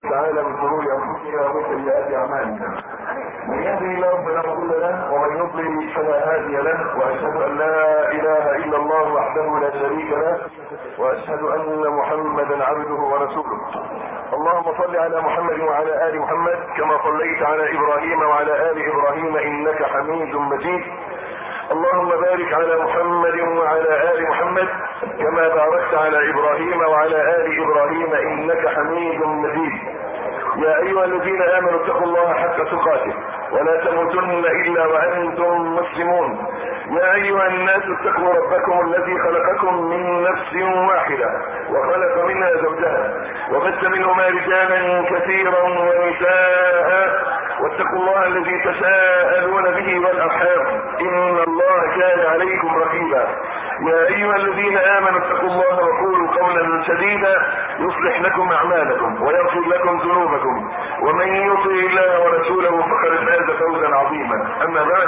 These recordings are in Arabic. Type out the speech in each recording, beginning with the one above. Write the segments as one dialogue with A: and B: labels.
A: تعالى من شرور انفسنا ومن سيئات اعمالنا. من يهده الله فلا مضل له ومن يضلل فلا هادي له، واشهد ان لا اله الا الله وحده لا شريك له، واشهد ان محمدا عبده ورسوله. اللهم صل على محمد وعلى ال محمد كما صليت على ابراهيم وعلى ال ابراهيم انك حميد مجيد. اللهم بارك على محمد وعلى ال محمد كما باركت على ابراهيم وعلى ال ابراهيم انك حميد مجيد. يا ايها الذين امنوا اتقوا الله حق تقاته ولا تموتن الا وانتم مسلمون. يا ايها الناس اتقوا ربكم الذي خلقكم من نفس واحده وخلق منها زوجها وبث منهما رجالا كثيرا ونساء، واتقوا الله الذي تساءلون به والارحام ان الله كان عليكم رقيبا. يا ايها الذين امنوا اتقوا الله وقولوا قولا سديدا يصلح لكم اعمالكم ويغفر لكم ذنوبكم، ومن يطع الله ورسوله فقد فاز فوزا عظيما. اما بعد،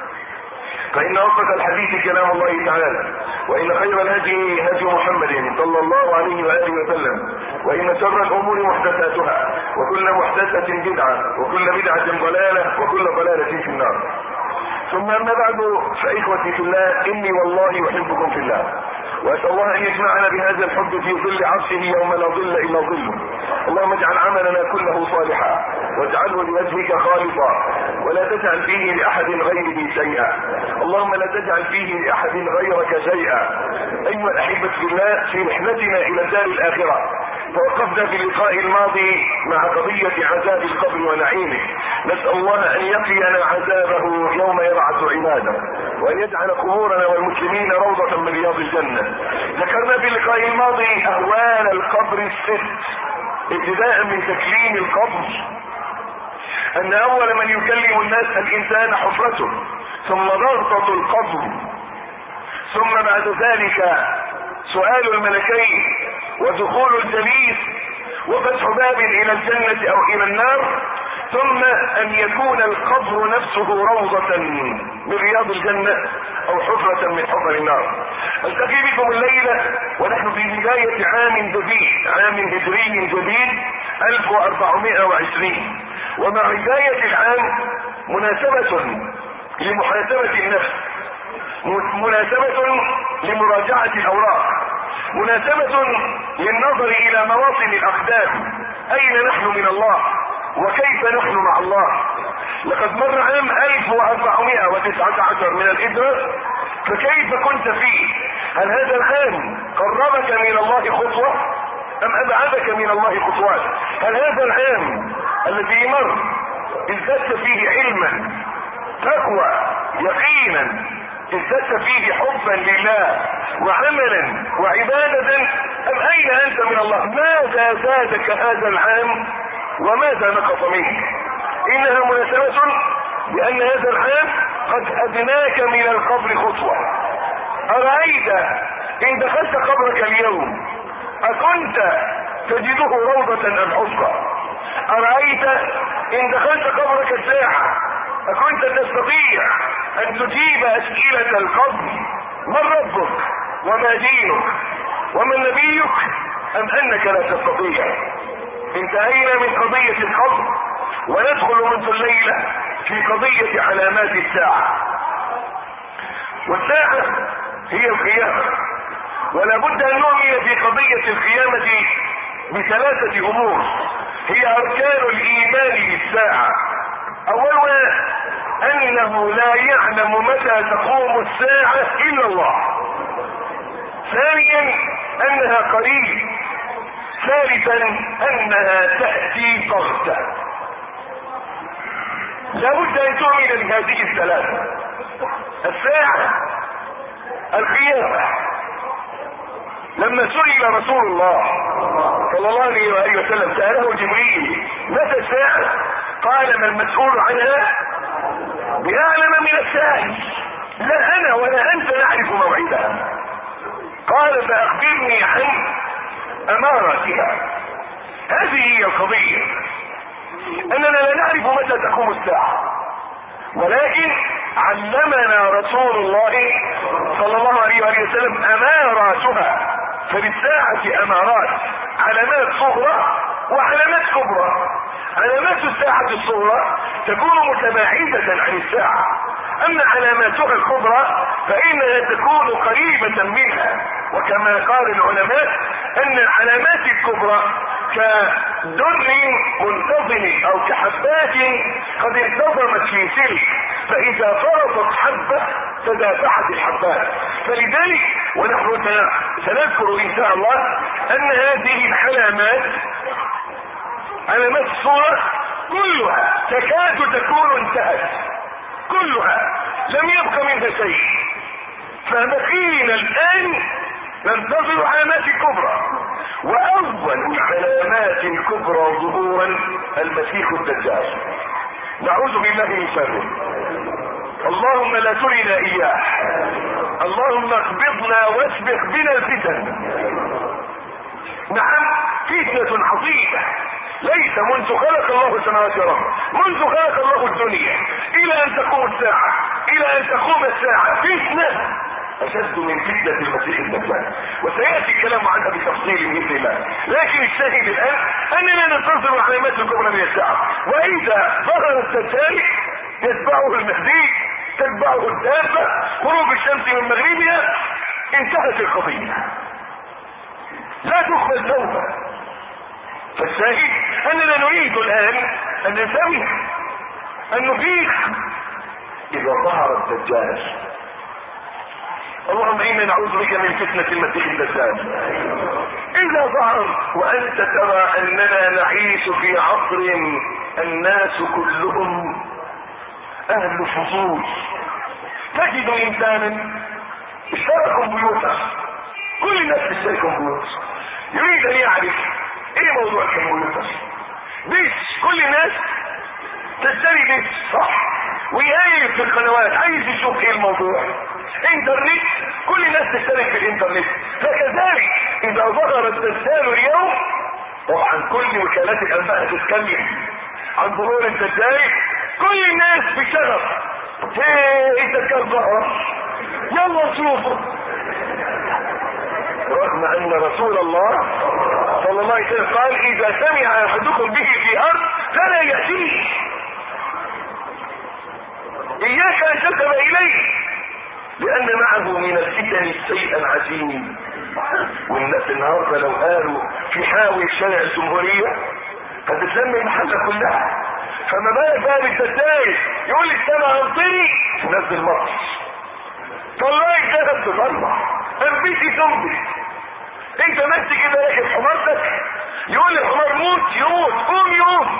A: فإن أصدق الحديث كلام الله تعالى، وإن خير الهدي هدي محمد صلى الله عليه وآله وسلم، وإن شر الأمور محدثاتها، وكل محدثة بدعة، وكل بدعة ضلالة، وكل ضلالة في النار. ثم أما بعد، فإخوتي في الله، إني والله أحبكم في الله، وأسأل الله أن يجمعنا بهذا الحب في ظل عرشه يوم لا ظل إلا ظله. اللهم اجعل عملنا كله صالحا واجعله لوجهك خالصا، ولا تجعل فيه لأحد غيره شيئا. اللهم لا تجعل فيه لأحد غيرك شيئا. أيها الأحبة في الله، في رحلتنا إلى الدار الآخرة توقفنا في اللقاء الماضي مع قضية عذاب القبر ونعيمه. نسأل الله أن يقينا عذابه يوم يبعث عباده، وأن يجعل قبورنا والمسلمين روضة من رياض الجنة. ذكرنا في اللقاء الماضي أهوال القبر الست، ابتداء من تكليم القبر، أن أول من يكلم الناس الإنسان حفرته، ثم ضغطة القبر، ثم بعد ذلك سؤال الملكين ودخول الجليس وفتح باب الى الجنة او الى النار، ثم ان يكون القبر نفسه روضة من رياض الجنة او حفرة من حفر النار. التقي بكم الليلة ونحن في بداية عام جديد، عام هجري جديد 1420، ومع بداية العام مناسبة لمحاسبة النفس، مناسبة لمراجعة الاوراق، مناسبة للنظر الى مواطن الاقدام، اين نحن من الله وكيف نحن مع الله. لقد مر عام 1419 من الهجرة، فكيف كنت فيه؟ هل هذا العام قربك من الله خطوة ام ابعدك من الله خطوات؟ هل هذا العام الذي مر ازددت فيه علما، تقوى، يقينا، ازددت فيه حبا لله وعملا وعبادة، ام اين انت من الله؟ ماذا زادك هذا العام وماذا نقص منك؟ انها مناسبة لان هذا العام قد ادناك من القبر خطوة. ارايت ان دخلت قبرك اليوم اكنت تجده روضة ام حفرة؟ ارايت ان دخلت قبرك الساعة اكنت تستطيع ان تجيب اسئلة القبر؟ من ربك وما دينك ومن نبيك، ام انك لا تستطيع؟ انتهينا من قضية القبر وندخل منذ الليلة في قضية علامات الساعة. والساعة هي القيامة، ولا بد ان نؤمن في قضية القيامة بثلاثة امور هي اركان الايمان بالساعة. اولها انه لا يعلم متى تقوم الساعة الا الله. ثانيا انها قريب. ثالثا انها تأتي بغتة. لابد ان تؤمن بهذه الثلاثة: الساعة، القيامة. لما سئل رسول الله صلى الله عليه وآله وسلم، سأله جبريل متى الساعة؟ قال: ما المسؤول عنها بأعلم من السائل، لا أنا ولا أنت نعرف موعدها. قال: فأخبرني عن أماراتها. هذه هي القضية، أننا لا نعرف متى تقوم الساعة، ولكن علمنا رسول الله صلى الله عليه وسلم أماراتها. فللساعة أمارات، علامات صغرى وعلامات كبرى. علامات الساعة الصغرى تكون متباعدة عن الساعة، اما علاماتها الكبرى فانها تكون قريبة منها. وكما قال العلماء ان العلامات الكبرى كدر منتظم او كحبات قد انتظمت في سلك، فاذا فرطت حبة تدافعت الحبات. فلذلك ونحن سنذكر ان شاء الله ان هذه العلامات علامات الصورة كلها تكاد تكون انتهت، كلها لم يبق منها شيء. فبقينا الان ننتظر علامات الكبرى، واول العلامات الكبرى ظهورا المسيح الدجال، نعوذ بالله من شره. اللهم لا ترنا اياه، اللهم اقبضنا واسبق بنا الفتن. نعم فتنة عظيمة، ليس منذ خلق الله السماوات والارض، منذ خلق الله الدنيا الى ان تقوم الساعة، الى ان تقوم الساعة فتنة اشد من فتنة المسيح الدجال، وسيأتي الكلام عنها بتفصيل بإذن الله. لكن الشاهد الان اننا ننتظر علامات الكبرى من الساعة، واذا ظهر الدجال يتبعه المهدي، تتبعه الدابة، غروب الشمس من مغربها، انتهت القضية، لا تقبل توبة. فالشاهد اننا نريد الان ان ننتبه، ان نفيق اذا ظهر الدجال. اللهم انا نعوذ بك من فتنة المسيح الدجال. اذا ظهر وانت ترى اننا نعيش في عصر الناس كلهم اهل فضول، تجد انسانا اشتركوا بيوتا، كل الناس تشتركوا بيوتا، يريد ان يعرف ايه موضوع الكمبيوتر. بيت كل الناس تشتري بيت، صح، ويقلب في القنوات عايز يشوف ايه الموضوع. انترنت كل الناس تشترك في الانترنت. فكذلك اذا ظهر الدجال اليوم، طبعا كل وكالات الانباء تتكلم عن ظهور الدجال، كل الناس بشغف ايه الدجال ظهر، يلا نشوفه. رغم ان رسول الله صلى الله عليه وسلم قال اذا سمع احدكم به في ارض فلا يأتيه، اياك ان تذهب اليه، لان معه من الفتن شيئا عجيب. والناس النهارده لو قالوا في حاوي شارع الجمهورية هتتلم المحلة كلها، فما بالك بقى بالدجال يقول السماء امطري تنزل مطر، طلعي ذهب تطلع، انبتي تنبت. انت ماشي كده راكب حمارتك يقول الحمار موت يموت، قوم يقوم.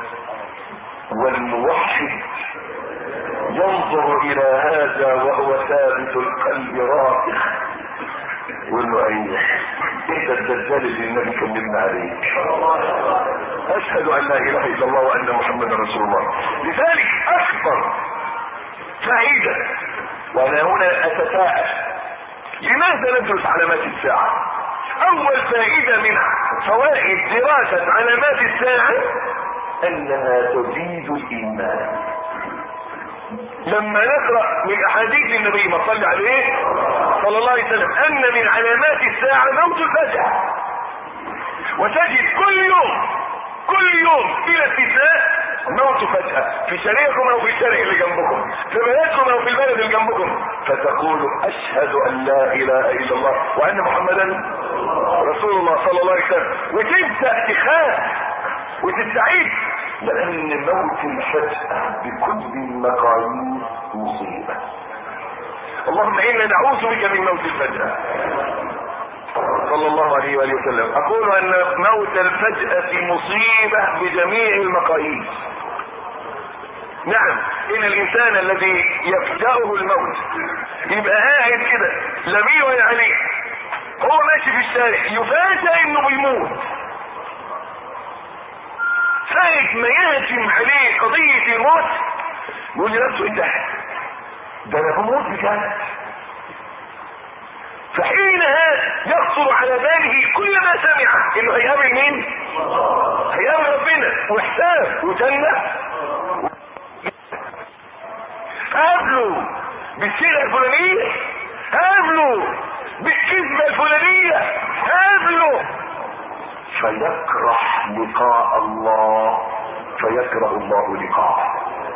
A: والموحد ينظر الى هذا وهو ثابت القلب راسخ، يقول له ايوه انت الدجال اللي النبي كلمنا عليك، اشهد ان لا اله الا الله وان محمدا رسول الله. لذلك اكبر فائده، وانا هنا اتساءل لماذا ندرس علامات الساعه؟ اول فائده من فوائد دراسه علامات الساعه انها تزيد الايمان. لما نقرأ من احاديث النبي ما صلى عليه صلى الله عليه وسلم ان من علامات الساعة موت الفجأة، وتجد كل يوم بلا استثناء موت فجأة في شارعكم او في الشارع اللي جنبكم، في بلدكم او في البلد اللي جنبكم، فتقول اشهد ان لا اله الا الله وان محمدا رسول الله صلى الله عليه وسلم، وتبدأ تخاف وتستعيد، لان موت الفجأة بكل المقاييس مصيبة. اللهم انا نعوذ بك من موت الفجأة صلى الله عليه وآله وسلم. اقول ان موت الفجأة مصيبة بجميع المقاييس. نعم ان الانسان الذي يفجأه الموت يبقى قاعد كده لا بيه ولا عليه، هو ماشي في الشارع يفاجأ انه بيموت، ساعة ما يهجم عليه قضية الموت يقول لنفسه ايه ده انا بموت بجد. فحينها يخطر على باله كل ما سمع انه هيقابل مين؟ هيقابل ربنا وحساب وجنة. قابلوا بالسيرة الفلانية، قابلوا بالكذبة الفلانية، قابلوا فيكره لقاء الله فيكره الله لقاءه.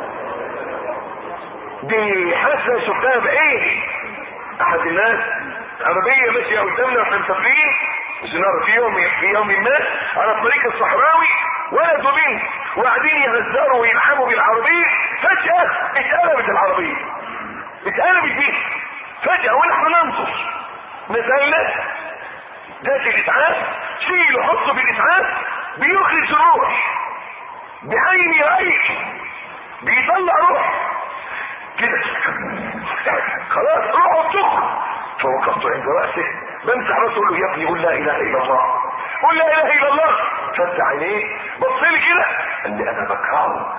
A: دي حاسه شفتها بعيني. احد الناس عربيه ماشيه قدامنا واحنا مسافرين زنار في يوم ما على الطريق الصحراوي، ولد وبنت وقاعدين يهزروا ويلعبوا بالعربيه، فجاه اتقلبت العربيه، اتقلبت بيه فجاه ونحن ننظر. نزلنا ذات الاسعاف، شيله حطه في الاسعاف، بيخرج الروح بعين رأيك، بيطلع روح كده خلاص روحه بتخرج. فوقفت عند رأسه بمسح راسه اقول له يا ابني قول لا اله الا الله، قول لا اله الا الله. فتح عينيه بص لي كده قال لي انا بكرهه،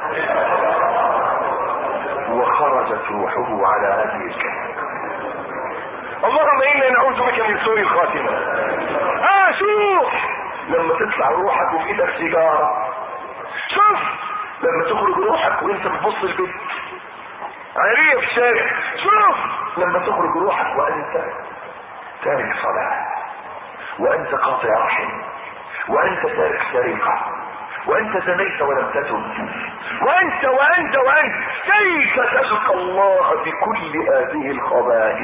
A: وخرجت روحه على هذه الكلمه. اللهم انا نعوذ بك من سوء الخاتمه. شوف لما تطلع روحك وفي ايدك سيجاره، شوف لما تخرج روحك وانت بتبص البيت عريه في الشارع، شوف لما تخرج روحك وانت تارك صلاه، وانت قاطع رحم، وانت تارك سرقه، وانت زنيت ولم تتب، وانت كيف تلقى الله بكل هذه الخبائث؟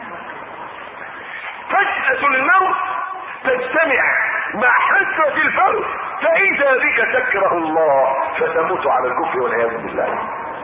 A: فجأة الموت تجتمع مع حسرة الفرد، فإذا بك تكره الله فتموت على الكفر والعياذ بالله.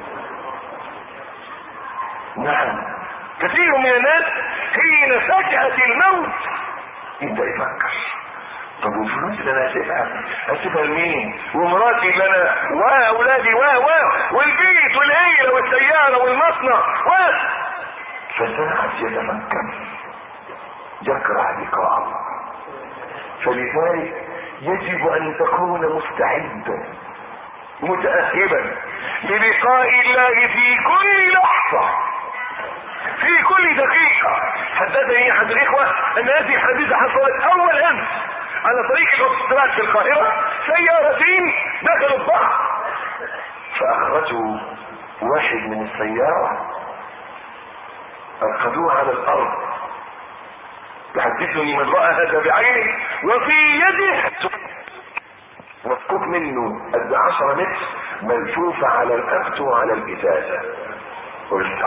A: نعم كثير من الناس حين فجأة الموت يبدأ يفكر، طب والفلوس اللي انا هسيبها لمين؟ ومراتي اللي انا واولادي والبيت والعيله والسياره والمصنع فساعد يتفكر، يكره لقاء الله. فلذلك يجب ان تكون مستعدا متأهبا للقاء الله في كل لحظة، في كل دقيقة. حدثني احد الاخوة ان هذه الحادثة حصلت اول امس على طريق الاوتوستراد في القاهرة، سيارتين دخلوا في بعض، فاخرجوا واحد من السيارة اخذوه على الارض. يحدثني من رأى هذا بعينه وفي يده مسكوك منه قد 10 متر ملفوفة على الأفت وعلى الإزازة. قلت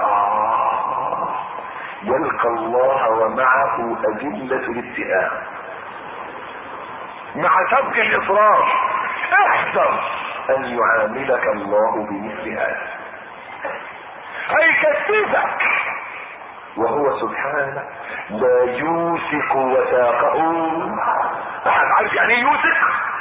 A: يلقى الله ومعه أدلة الاتهام مع سبق الإصرار. احذر أن يعاملك الله بمثل هذا، هيكتفك وهو سبحانه لا يوثق وثاقه احد. عارف يعني ايه يوثق؟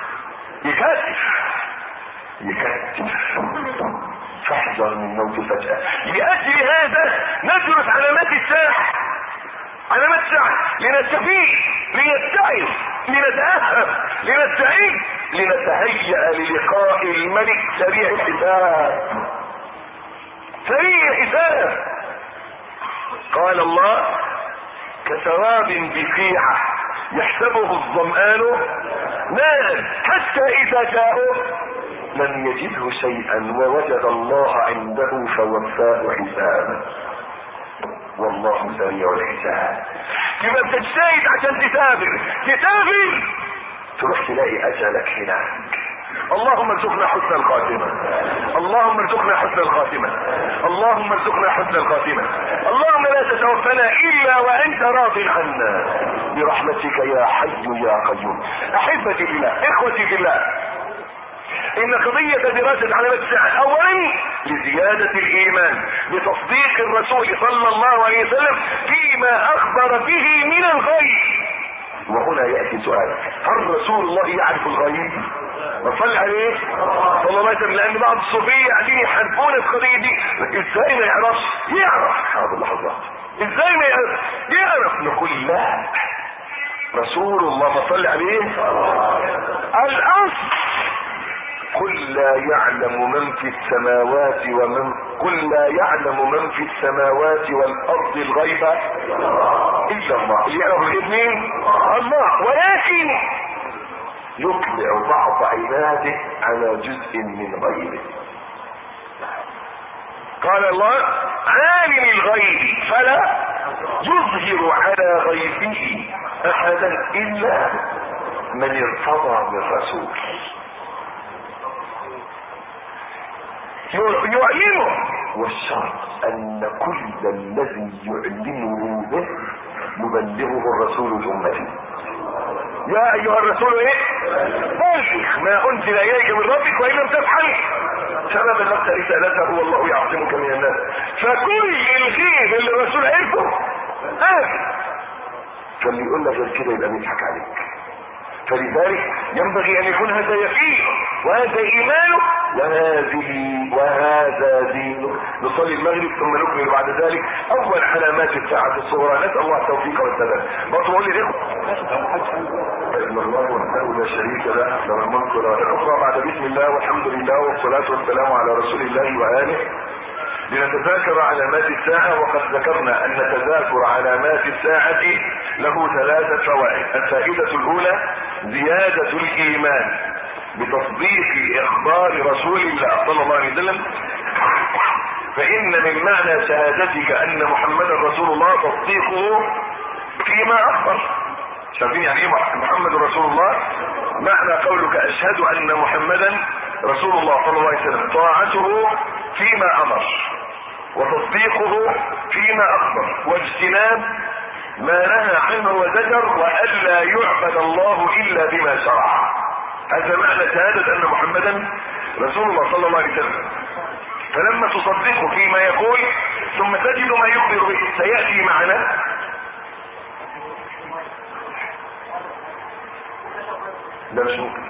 A: يكتف. فاحذر من موت فجأة. لأجل هذا ندرس علامات الساعة، علامات الساعة لنستفيد، لنتعظ، لنتأهب، لنستعد، لنتهيأ للقاء الملك سريع الحساب. سريع الحساب. قال الله كسراب بقيعة يحسبه الظمآن ماء حتى إذا جاءه لم يجده شيئا ووجد الله عنده فوفاه حسابه والله سريع الحساب. يبقى بتجتهد عشان تسافر تروح تلاقي أجلك هناك. اللهم ارزقنا حسن الخاتمة، اللهم ارزقنا حسن الخاتمة، اللهم ارزقنا حسن الخاتمة. اللهم لا تتوفنا الا وانت راض عنا برحمتك يا حي يا قيوم. احبتي بالله، اخوتي بالله، ان قضية دراسة علامات الساعة اولا لزيادة الايمان بتصديق الرسول صلى الله عليه وسلم فيما اخبر به من الغيب. وهنا يأتي سؤال، هل رسول الله يعرف الغيب؟ وصل عليه صلى الله عليه وسلم. لان بعض الصوفية قاعدين يحاربون القضية دي، ازاي ما يعرفش؟ يعرف. حاضر لحظات، ازاي ما يعرف؟ نقول لا، رسول الله صلى عليه الاصل قل لا يعلم من في السماوات قل لا يعلم من في السماوات والارض الغيب الا الله. اللي يعرف الغيب مين؟ الله. ولكن يطلع بعض عباده على جزء من غيبه. قال الله عالم الغيب فلا يظهر على غيبه احدا الا من ارتضى من رسول يعلمه، والشرط ان كل الذي يعلمه به يبلغه الرسول جملته. يا ايها الرسول ايه؟ بلغ ما انزل اليك من ربك وان لم تفعل فما بلغت رسالته والله يعصمك من الناس. فكل الخير اللي الرسول عرفه فاللي يقول لك غير كده يبقى بيضحك عليك. فلذلك ينبغي ان يكون هذا يقين وهذا ايمانه وهذا دينه. نصلي المغرب ثم نكمل بعد ذلك اول علامات الساعة الصغرى. نسأل الله التوفيق والسداد. برضه بقول لي ان الله وحده لا شريك له له الملك وله الحكم. بعد بسم الله والحمد لله والصلاة والسلام على رسول الله وآله لنتذاكر علامات الساعة. وقد ذكرنا ان تذاكر علامات الساعة له 3 فوائد. الفائدة الاولى زيادة الايمان بتصديق اخبار رسول الله صلى الله عليه وسلم، فان من معنى شهادتك ان محمدا رسول الله تصديقه فيما اخبر. شايفين يعني ايه محمد رسول الله؟ معنى قولك اشهد ان محمدا رسول الله صلى الله عليه وسلم طاعته فيما امر وتصديقه فيما اخبر واجتناب ما نهى عنه وزجر والا يعبد الله الا بما شرع. هذا معنى شهادة ان محمدا رسول الله صلى الله عليه وسلم. فلما تصدقه فيما يقول ثم تجد ما يخبر به سيأتي معنا ده مش ممكن.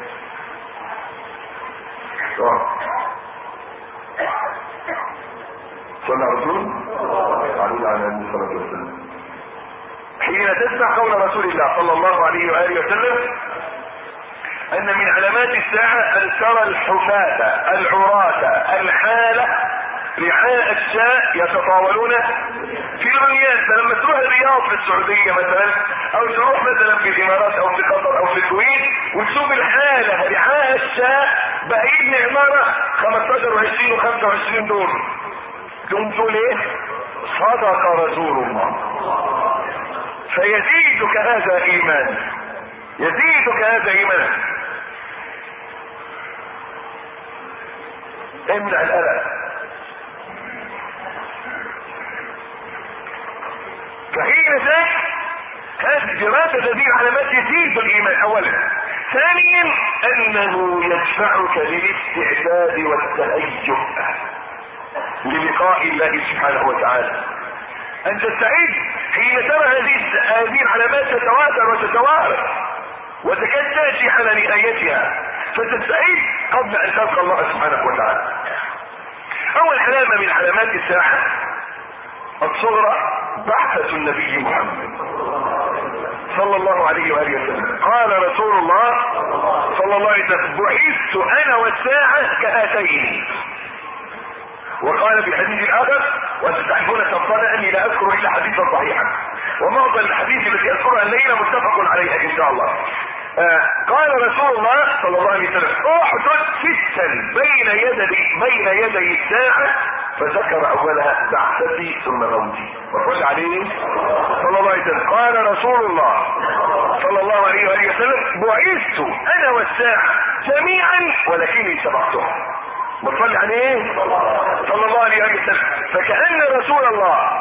A: صلى على رسول عليه الصلاة والسلام. حين تسمع قول رسول الله صلى الله عليه وآله وسلم ان من علامات الساعة ان ترى الحفاة العراة الحالة رعاء الشاء يتطاولون في البنيان. فلما تروح الرياض في السعودية مثلا او تروح مثلا في الامارات او في قطر او في الكويت وتشوف الحالة رعاء الشاء بعيد عمارة 15 و20 و25 دور، تقول ايه؟ صدق رسول الله. فيزيدك هذا ايمان، يزيدك هذا ايمان. امنع القلق. فحين ذاك هذه دراسة هذه العلامات يزيد الايمان اولا. ثانيا انه يدفعك للاستعداد والتهيؤ للقاء الله سبحانه وتعالى. ان تستعد حين ترى هذه العلامات تتواتر وتتوارد وتكاد تاتي على نهايتها، فتستعد قبل ان تلقى الله سبحانه وتعالى. اول علامة من علامات الساعة الصغرى بعثة النبي محمد صلى الله عليه وآله وسلم. قال رسول الله صلى الله عليه وسلم بعثت انا والساعة كهاتين. وقال في الحديث الاخر وتستحبون تفضل اني لا اذكر الا حديثا صحيحا، ومعظم الحديث التي اذكرها الليله متفق عليها ان شاء الله. قال رسول الله صلى الله عليه وسلم احدث ستا بين يدي الساعه، فذكر اولها بعثتي ثم موتي. وقال عليه صلى الله عليه وسلم قال رسول الله صلى الله عليه وآله وسلم بعثت انا والساعه جميعا ولكني سبقتها. بتصلي عليه صلى الله عليه وسلم. فكأن رسول الله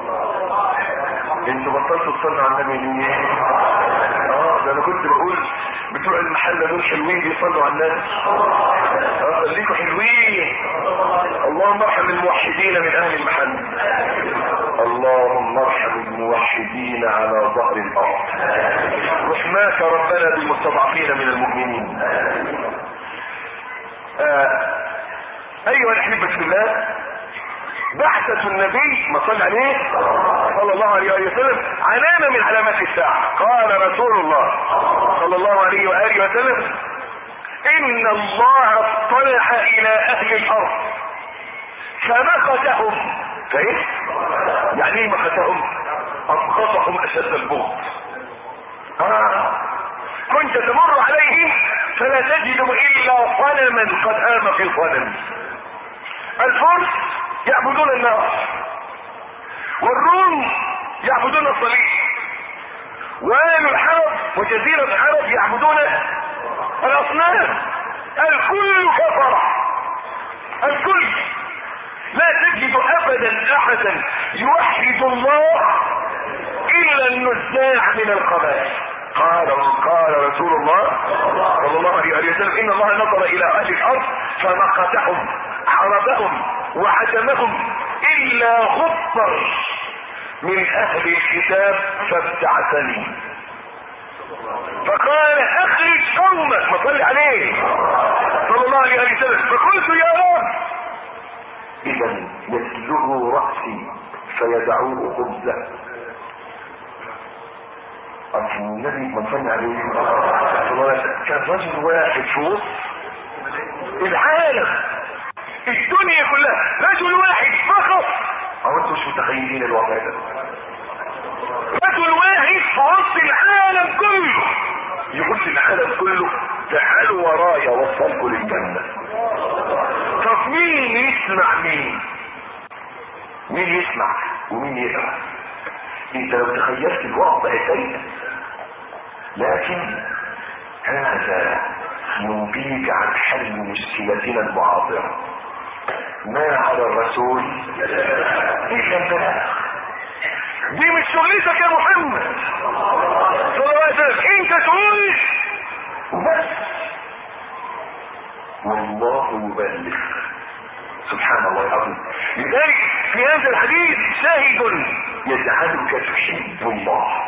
A: انتوا بطلتوا تصلوا على النبي ليه؟ ده انا كنت بقول بتوع المحل دول حلوين بيصلوا على النبي. خليكوا حلوين. اللهم ارحم الموحدين من اهل المحل. اللهم ارحم الموحدين على ظهر الارض. رحماك ربنا بالمستضعفين من المؤمنين. ايها الاحبة في الله، بعثة النبي ما صلى عليه صلى الله عليه وسلم علامة من علامات الساعة. قال رسول الله صلى الله عليه وآله وسلم ان الله اطلع الى اهل الارض فمقتهم. كيف؟ يعني ايه مقتهم؟ ابغضهم اشد البغض. كنت تمر عليهم فلا تجد الا صنما قد هام في صنم. الفرس يعبدون النار، والروم يعبدون الصليب، واهل الحرب وجزيرة العرب يعبدون الاصنام. الكل كفر، الكل. لا تجد ابدا احدا يوحد الله الا النزاع من القبائل. قال رسول الله صلى الله عليه وسلم ان الله نظر الى اهل الارض فمقتهم حربهم وعدمهم الا غبر من اهل الكتاب فابتعثني فقال اخرج قومك، ما صلي عليه صلى الله عليه وسلم. فقلت يا رب اذا يسلغ رأسي فيدعوه خبزه. النبي ما صلي عليه كان رجل واحد في وسط العالم الدنيا كلها، رجل واحد فقط. او انتم مش متخيلين الوضع ده، رجل واحد في وسط العالم كله يقول العالم كله تعالوا ورايا وصلكوا للجنة. طب مين يسمع مين يسمع ومين يسمع؟ انت لو تخيلت الوضع سيء، لكن هذا ينبيك عن حل مشكلتنا المعاصرة. ما على الرسول الا البلاغ. دي مش شغلتك يا محمد صلى الله عليه وسلم، انت تقول بس والله يبلغ. سبحان الله العظيم. لذلك في هذا الحديث شاهد يجعلك تحب الله.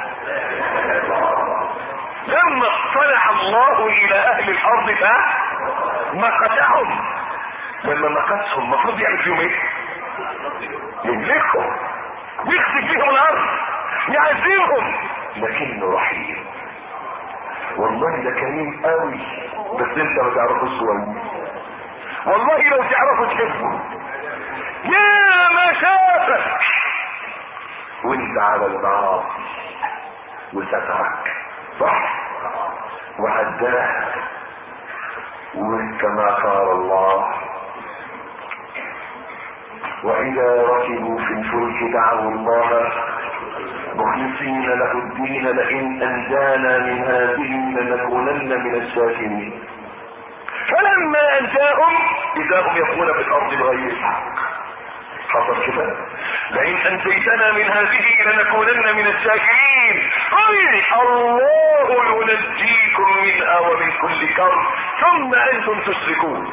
A: لما اطلع الله الى اهل الارض فمقتهم، لما مقتهم المفروض يعمل فيهم ايه؟ يملكهم، يخسف فيهم الارض، يعذبهم، لكنه رحيم. والله ده كريم قوي، بس انت ما تعرفوش كويس. والله لو تعرفوا تحبه يا ما شافك وانت على المعاصي وسترك صح وعداك، وكما قال الله واذا ركبوا في الفلك دعوا الله مخلصين له الدين لئن انجانا من هذه لنكونن من الشاكرين. فلما انجاهم اذا هم يبغون في الارض بغير الحق. حصل كده لئن انجيتنا من هذه لنكونن من الشاكرين. الله ينجيكم منها ومن كل كرب ثم انتم تشركون.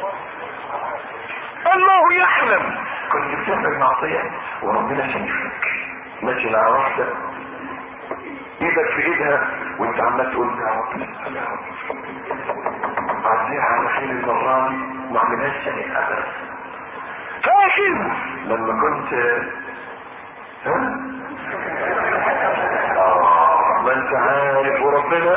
A: الله يعلم كنت بتعمل معصيه وربنا شايفك ماشي مع واحده ايدك في ايدها وانت عمال تقول عزيها على خير المره دي ما عملهاش تاني ابدا. فاكر لما كنت ما انت عارف وربنا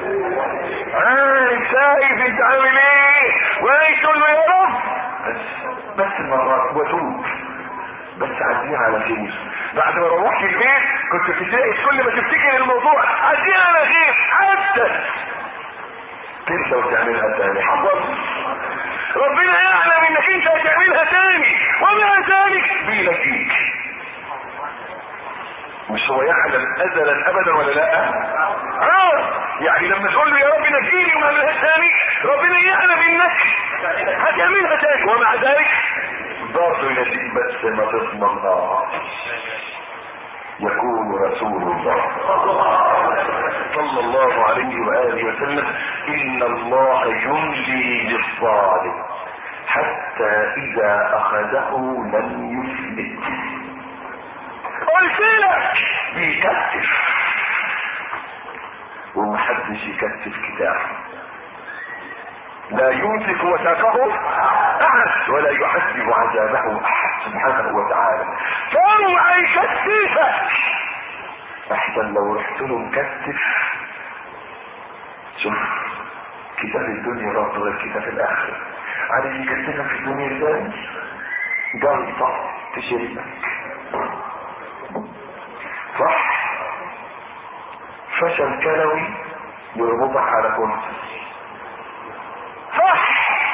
A: عارف شايف انت عامل ايه وايش تقول له يا رب بس المرات وتوب بس عزيها على خير. بعد ما روحت البيت كنت بتلاقي كل ما تفتكر الموضوع عزيها على خير حتى تنسى وتعملها تاني. حصل ربنا يعلم انك انت هتعملها تاني ومع ذلك بينجيك. مش هو يعلم ازلا ابدا ولا لا؟ يعني لما تقول له يا رب نجيني وما اعملهاش تاني ربنا يعلم انك هتعملها تاني ومع ذلك برضه ينجيك بس ما تضمنها. يقول رسول الله صلى الله عليه وآله وسلم إن الله يملي للظالم حتى إذا أخذه لم يفلت. قلت لك بيكتف ومحدش يكتف كتابه. لا يمسك وثاقه احد ولا يحسب عذابه احد سبحانه وتعالى. فاوعى يكتفك احسن لو رحت له مكتف. شوف كتاب الدنيا برضه غير كتاب الاخره. عارف يكتفك في الدنيا ازاي؟ جلطه تشربك صح، فشل كلوي يربطك على كرسي صح،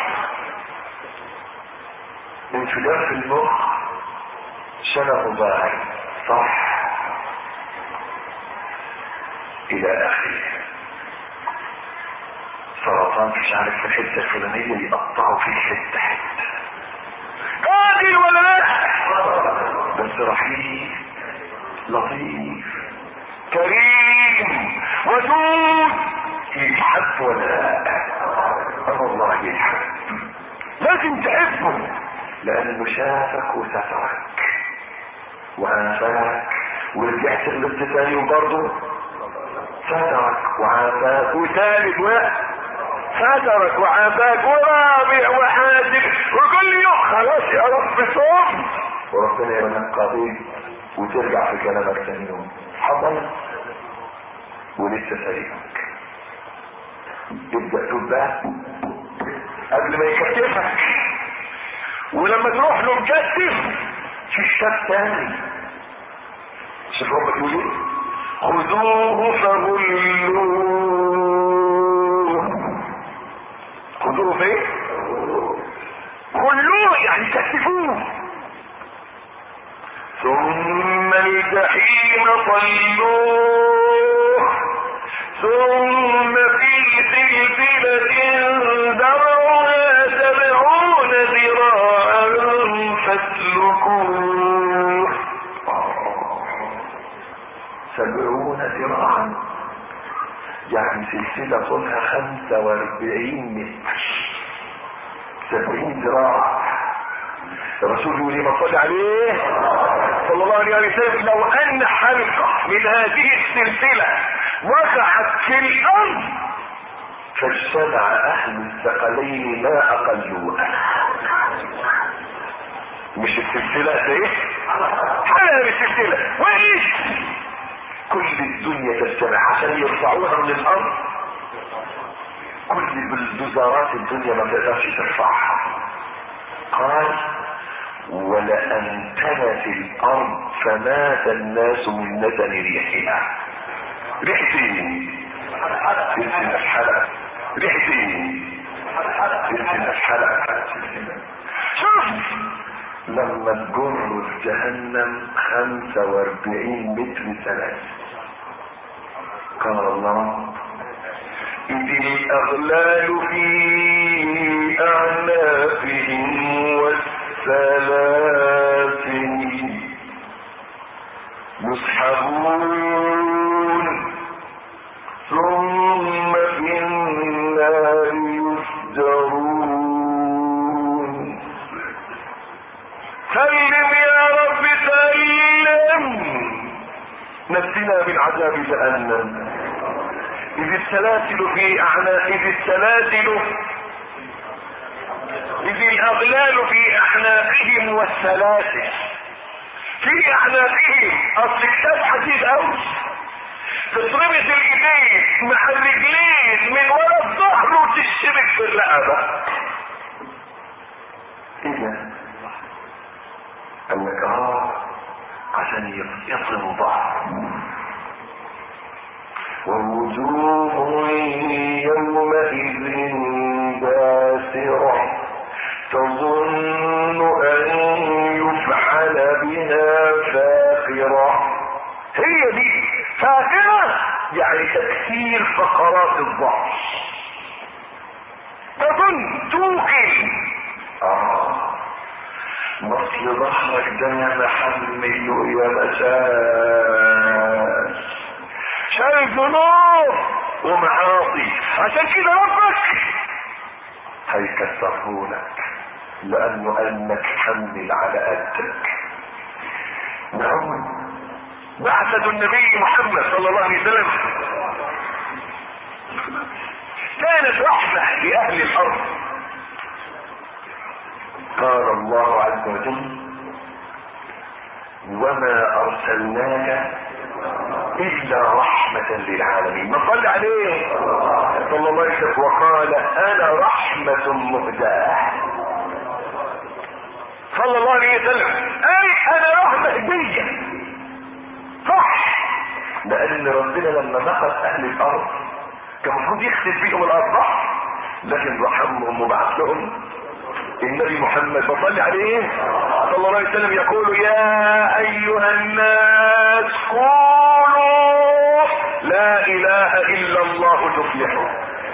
A: انفجار في المخ شلل ضاعي صح، الى اخره. سرطان مش عارف في الحته الفلانيه يقطعوا فيه حته حته، قاتل ولا لا؟ بس رحيم لطيف كريم ودود، يتحب ولا لا؟ والله يتحب، لازم تحبه لانه شافك وسترك وعافاك، ورجعت غلطت تاني وبرضه سترك وعافاك، وثالث وقت سترك وعافاك، ورابع وحاسب، وكل يوم خلاص يا رب صوم، وربنا يرزقك بيك وترجع في كلامك ثاني يوم حضر ولسه سايبك. تبدا تبقى قبل ما يكتفك، ولما تروح له مكتف في الشاب تاني. شوف ربك يقول ايه؟ خذوه فغلوه. خذوه فين؟ غلوه يعني كتفوه. ثم الجحيم صلوه، ثم في سلسلة ذرعها 70 ذراعا فاسلكوه. 70 ذراعا يعني سلسلة طولها 45 متر، 70 ذراع. الرسول يقول لي ما صلى عليه صلى الله عليه وسلم لو ان حلقة من هذه السلسلة وقعت في الارض فاجتمع اهل الثقلين ما اقلوها. مش السلسلة ده ايه؟ حلقة من السلسلة وايش كل الدنيا تجتمع عشان يرفعوها من الارض، كل بلدوزارات الدنيا ما تقدرش ترفعها. قال ولأنتنت الارض فمات الناس من نتن ريحها. ريحتين سلسلة الحلقة، ريحتين سلسلة الحلقة. شوف لما تجر في جهنم 45 متر سلاسل، قال الله إذ الأغلال في أعناقهم والسلاسل يسحبون ثم في النار يسجرون. سلم يا رب سلم، نجنا من عذاب جهنم. إذ السلاسل في أعناق، إذ الأغلال في أعناقهم والسلاسل في أعناقهم. أصل الكتاب حديد أوي، تتربط الإيدين مع الرجلين من ورا الظهر وتشتبك في الرقبة. إيه أنك عشان يصل ظهر. ووجوه يومئذ باسرة تظن أن يفعل بها فاقرة. هي دي فاقرة يعني تكسير فقرات الظهر. تظن توقن مصل ظهرك ده محمل يا مساس، شايف ذنوب ومعاصي، عشان كده ربك هيكسرهولك لانه قالك حمل على قدك. نعم بعثة النبي محمد صلى الله عليه وسلم كانت رحمة لأهل الأرض. قال الله عز وجل وما أرسلناك إلا رحمة للعالمين. ما صلى عليه صلى الله عليه وسلم وقال أنا رحمة مهداة. صلى الله عليه وسلم أي أنا رحمة هدية. صح، لأن ربنا لما نقص أهل الأرض كان المفروض يخسف بيهم الأرض، صح، لكن رحمهم وبعث لهم النبي محمد صلى عليه صلى الله عليه وسلم يقول يا أيها الناس قولوا لا اله الا الله تفلحوا.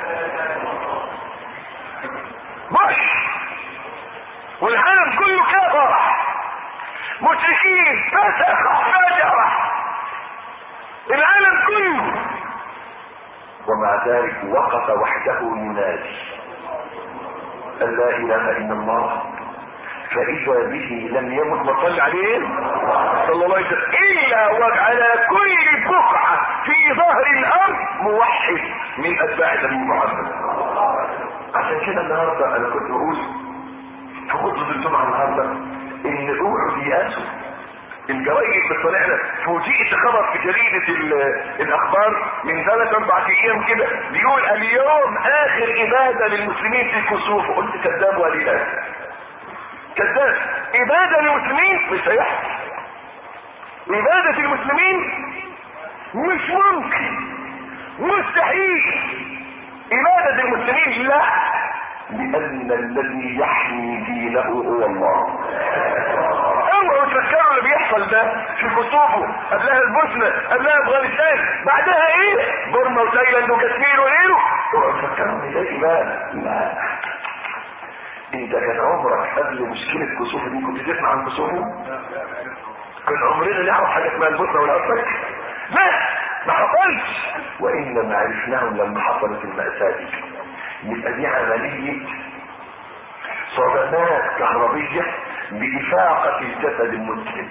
A: بش والعالم كله كفر، مشركين، فسق، فجرة، العالم كله، ومع ذلك وقف وحده ينادي ان لا اله الا الله، فاذا به لم يمت وصل عليه صلى الله عليه وسلم الا وعلى كل بقعه في ظهر الارض موحد من اتباع النبي محمد. عشان كده النهارده انا كنت بقول في خطبه الجمعه النهارده ان اوعوا ييأسوا. الجرايد بتطلعنا، فوجئت خبر في جريده الاخبار من 3-4 ايام كده بيقول اليوم اخر اباده للمسلمين في الكسوف. قلت كذاب ولله كذاب. اباده للمسلمين مش هيحصل. اباده المسلمين مش ممكن، مستحيل. اباده المسلمين لا، لان الذي يحمي دينه هو الله. اوعوا تفكروا اللي بيحصل ده في كسوفه، قبلها البوسنه، قبلها افغانستان، بعدها ايه؟ بورما وتايلاند وكشمير وغيره. اوعوا تفكروا ان ده ايمان. لا، انت كان عمرك قبل مشكله كسوفه دي كنت تسمع عن كسوفه؟ كان عمرنا نعرف حاجه اسمها البوسنه والعراق؟ لا، ما حصلش. وانما عرفناهم لما حصلت المأساة دي. يبقى دي عمليه صدمات كهربيه بإفاقة الجسد المسلم.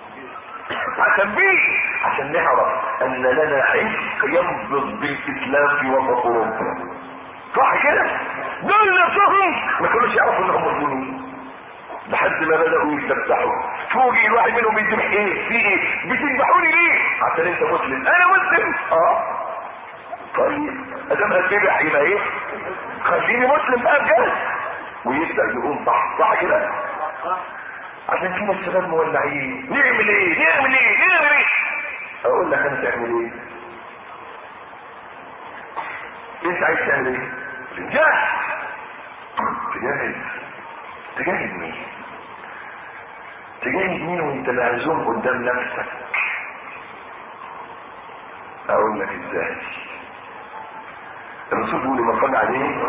A: عشان نعرف ان لنا عشق ينبض بالاسلام في وسط اوروبا. صح كده؟ دول نفسهم ما كانوش يعرفوا انهم مسلمين لحد ما بدأوا يتفتحوا. فوجئ الواحد منهم بيذبح ايه؟ في ايه؟ بتذبحوني ليه؟ عشان انت مسلم. انا مسلم. طيب ادام هتذبح يبقى ايه؟ خليني مسلم بقى بجد. ويبدأ يقوم صح كده؟ عشان كده الشباب مولعين. نعمل ايه؟ اقول لك انا تعمل ايه؟ انت عايز تعمل ايه؟ تجاهد مين؟ تجاهد مين وانت معزوم قدام نفسك؟ اقول لك ازاي. الرسول بيقول لما صلى عليه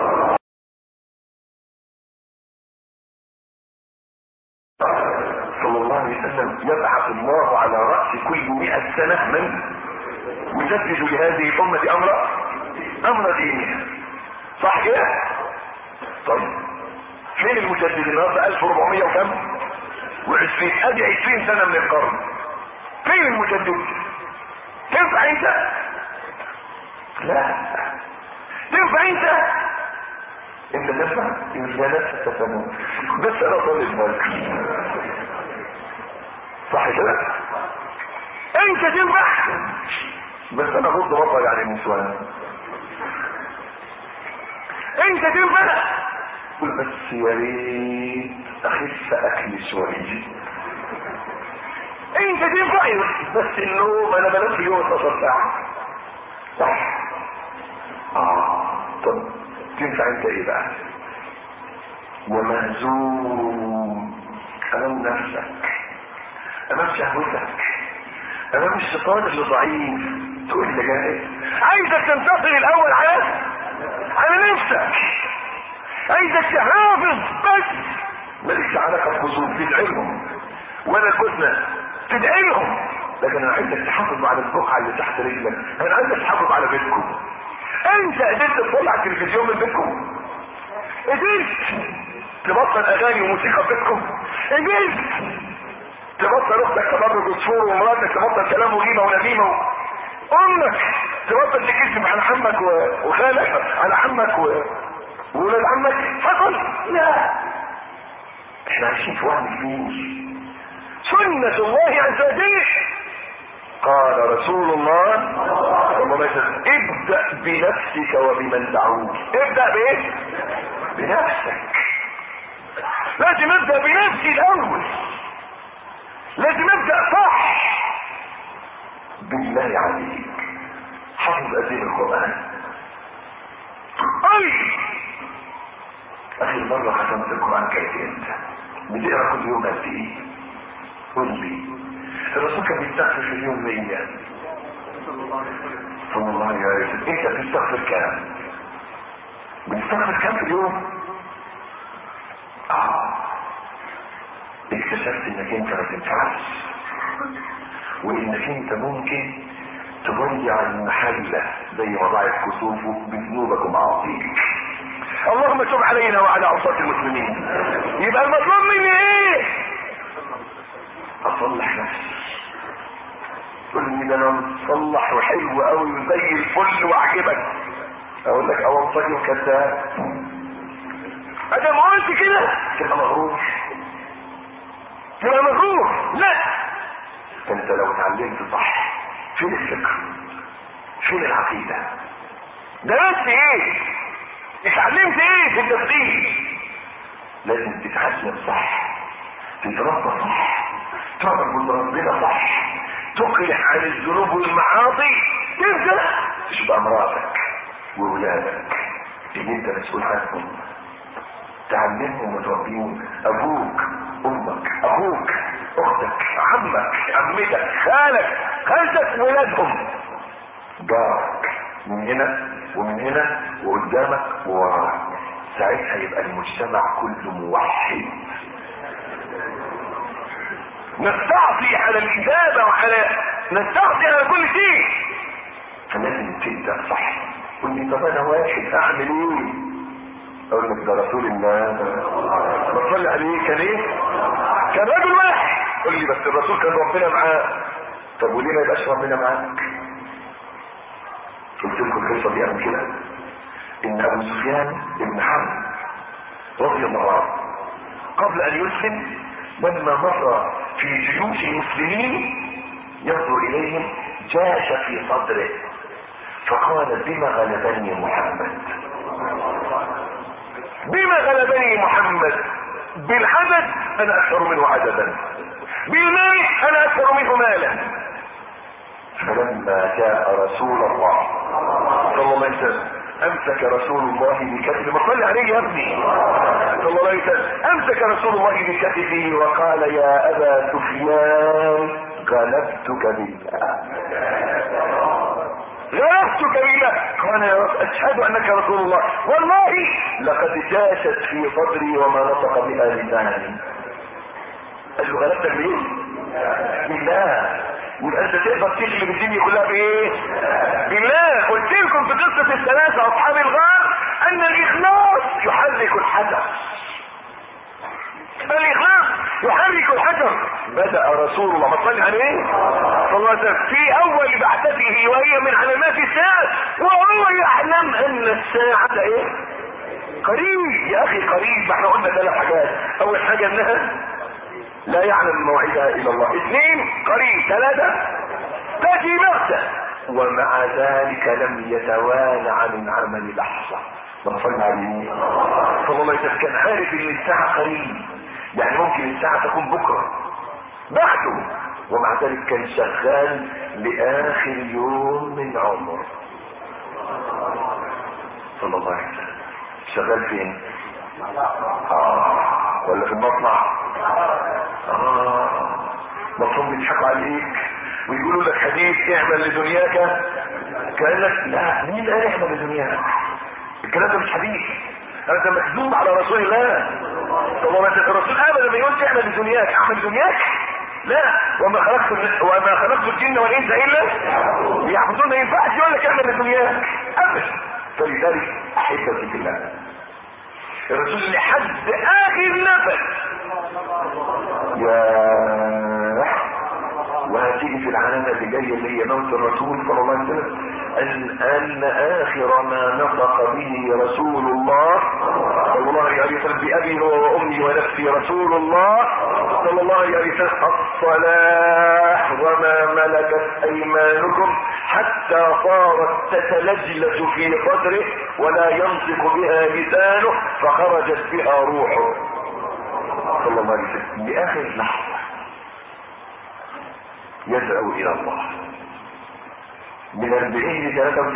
A: صلى الله عليه وسلم يبعث الله على رأس كل 100 سنة من يجدد لهذه الأمة أمر دينها. صح كده؟ طيب فين المجدد النهارده؟ 1400 وكم؟ و20 ادي 20 سنة من القرن. فين المجدد؟ تنفع انت؟ لا. تنفع انت تنفع؟ يا ناس تفهمون. بس انا طالب مالك. صح كده؟ انت تنفع؟ بس انا غض بطل يعني من شوية. انت تنفع؟ قل بس يا ريت اخف اكل شوية. انت تنفع؟ بس النوم انا بنام في يوم 12 ساعة. صح. طب تنفع انت ايه بقى؟ ومهزوم امام نفسك، امام شهوتك، امام الشيطان اللي ضعيف، تقول لي جاهز. عايزك تنتصر الاول على نفسك. عايزك تحافظ بس. مالكش علاقه بخصوم، تدعي لهم ولا الكتنه تدعي لهم، لكن انا عايزك تحافظ على البقعه اللي تحت رجلك. انا عايزك تحافظ على بيتكم. انت قدرت تطلع التلفزيون من بيتكم؟ قدرت تبطل اغاني وموسيقى في بيتكم؟ قدرت تبطل اختك تبرج عصفور ومراتك تبطل كلام وغيبه ونميمه امك تبطل تكذب على عمك وخالك، على عمك وولاد عمك؟ حصل؟ لا. احنا عايشين في وهم كبير. سنة الله عز وجل. قال رسول الله صلى الله عليه وسلم ابدأ بنفسك وبمن تعود. ابدأ بايه؟ بنفسك. لازم ابدأ بنفسي الاول. لازم ابدأ صح. بالله عليك حفظ أدين القرآن. اخر مرة ختمت القرآن كيف انت؟ بتقرأ كل يوم قد ايه؟ قل لي. الرسول كان بيستغفر في اليوم 100. صلى الله عليه وسلم. انت بتستغفر كام؟ بتستغفر كام في اليوم؟ اكتشفت انك انت ما تنفعش، وانك انت ممكن تضيع المحلة زي ما ضاعت كسوفه بذنوبك ومعاصيك. اللهم تب علينا وعلى عصاة المسلمين. يبقى المطلوب مني ايه؟ اصلح نفسي. تقول لي ده انا مصلح وحلو قوي وزي الفل واعجبك، اقول لك اوصلي وكذاب. ادم قلت كده تبقى مغرور، تبقى مغرور. لا، انت لو اتعلمت صح، فين الفكر؟ فين العقيدة؟ درست ايه؟ اتعلمت ايه في التفسير؟ لازم تتعلم صح، تتربى صح، تعبد ربنا صح، تقلع عن الذنوب والمعاصي، تبدا تشبع مراتك واولادك اللي انت مسؤول عنهم، تعلمهم وتربيهم. ابوك، امك، اخوك، اختك، عمك، عمتك، خالك، خالتك، ولادهم، جارك، من هنا ومن هنا وقدامك ووراك. ساعتها يبقى المجتمع كله موحد. نستعصي على الإجابة نستعصي على كل شيء، فلازم تبدأ صح. قل لي طب انا واحد اعمل ايه؟ اقول لك ده رسول الله بصلي عليه كان ايه؟ كان رجل واحد. قل لي بس الرسول كان ربنا معاه. طب وليه ما يبقاش ربنا معاك؟ قلت لكم القصه دي قبل كده، ان ابو سفيان بن حرب رضي الله عنه قبل ان يسلم لما مر في جيوش المسلمين ينظر اليهم جاش في صدره فقال بما غلبني محمد، بما غلبني محمد، بالعدد انا اكثر منه عددا، بالمال انا اكثر منه مالا. فلما جاء رسول الله صلى الله عليه وسلم امسك رسول الله بكتفه، ما صلي عليه يا ابني صلى الله عليه وسلم، امسك رسول الله بكتفه وقال يا ابا سفيان غلبتك بالله، غلبتك بالله. قال يا رب اشهد انك رسول الله، والله لقد جاشت في صدري وما نطق بها لساني. قال له غلبتك بايه؟ بالله. يبقى انت تقدر تغلب الدنيا كلها بايه؟ بالله. قلت لكم في قصه الثلاثه اصحاب الغار ان الاخلاص يحرك الحجر، الاخلاص يحرك الحجر. بدأ رسول الله ما صلى عليه صلى الله عليه وسلم في اول بعثته وهي من علامات الساعه وهو يعلم ان الساعه ايه؟ قريب. يا اخي قريب، ما احنا قلنا 3 حاجات. اول حاجه انها لا يعلم موعدها الا الله، 2 قريب، 3 تاتي بغته، ومع ذلك لم يتوانى عن العمل لحظه. ما صلى عليه صلى الله عليه وسلم كان عارف ان الساعه قريب، يعني ممكن الساعه تكون بكره بعده، ومع ذلك كان شغال لاخر يوم من عمره صلى الله عليه وسلم. شغال فين؟ ولا في المصنع؟ مفهوم بيضحكوا عليك ويقولوا لك حديث اعمل لدنياك كانك، لا، مين قال اعمل لدنياك؟ الكلام ده مش حديث، هذا مكذوب على رسول الله صلى الله عليه وسلم. الرسول ابدا ما يقولش اعمل لدنياك، اعمل لدنياك، لا. وما خلقت الجن والانس الا ليعبدون. ما ينفعش يقول لك اعمل لدنياك ابدا. فلذلك احبتي في الله، الرسول لحد اخر نفس وهتيجي في العلامة اللي جاية اللي هي موت الرسول صلى الله عليه وسلم ان اخر ما نطق به رسول الله صلى الله عليه وسلم بأبي وامي ونفسي رسول الله صلى الله عليه وسلم الصلاة وما ملكت ايمانكم حتى صارت تتلجلج في صدره ولا ينطق بها لسانه فخرجت بها روحه صلى الله عليه وسلم. لاخر لحظة يدعو الى الله من 40 ل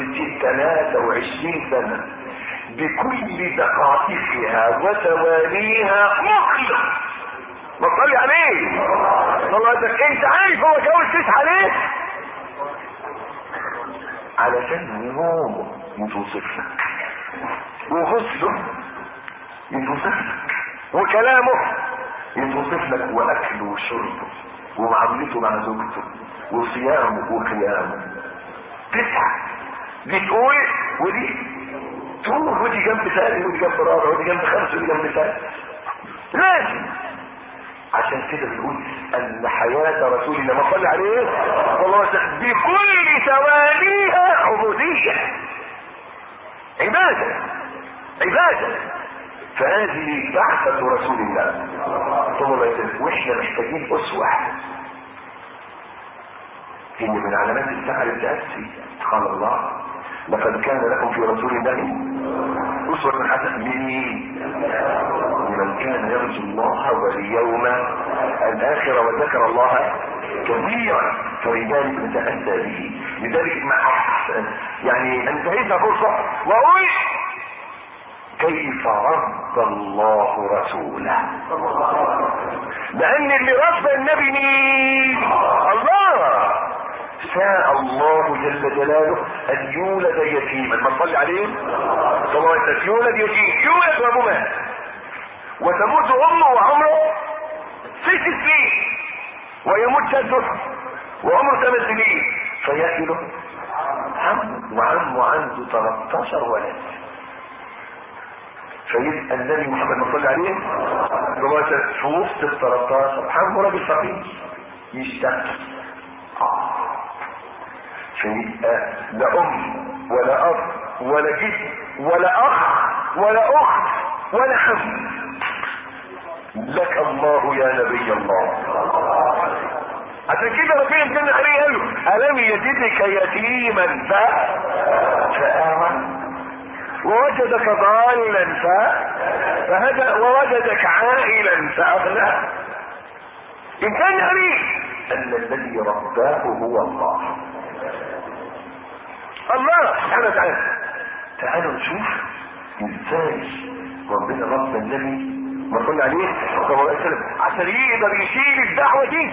A: 23 سنة بكل دقائقها وثوانيها مخلص. ما تصلي عليه صلى الله عليه وسلم. انت عارف هو جوز 9 ليه؟ علشان نومه يتوصف لك، وغسله يتوصف لك، وكلامه يتوصف لك، واكله وشربه، ومعاملته مع زوجته، وصيامه وقيامه. 9. دي تقول ودي تقول، ودي جنب ثاني، ودي جنب رابع، ودي جنب 5، ودي جنب 6. لازم. عشان كده بنقول ان حياة رسول الله ما صلى عليه والله بكل ثوانيها عبودية، عبادة. فهذه بعثة رسول الله صلى الله عليه وسلم. واحنا محتاجين اسوة. ان من علامات الساعة التأسي قال الله لقد كان لكم في رسول الله أسوة حسنة لمن كان يرجو الله واليوم الآخر وذكر الله كثيرا فلذلك نتأسى به. لذلك يعني انتهينا فرصة وأقول كيف رد الله رسوله، لأن اللي رد النبي مين؟ الله. شاء الله جل جلاله ان يولد يتيما، ما صلي عليه صلى الله عليه وسلم، يولد يتيم، يولد وابوه مات، وتموت امه وعمره 6 سنين، ويموت جده وعمره 8 سنين، فيأتي له وعمه عنده 13 ولد. فيبقى النبي محمد ما صلي عليه صلى الله عليه وسلم في وسط ال 13 عمه راجل فقير يشتغل. فيبقى لا ام ولا اب ولا جد ولا اخ ولا اخت ولا حم. لك الله يا نبي الله. عشان كده ربنا امتن عليه قال له الم يجدك يتيما فآوى ووجدك ضالا فهدى ووجدك عائلا فأغنى. امتن عليه ان الذي رباه هو الله سبحانه وتعالى. تعالوا نشوف ازاي ربنا رب النبي ما صلى عليه صلى الله عليه وسلم عشان يقدر يشيل الدعوه دي.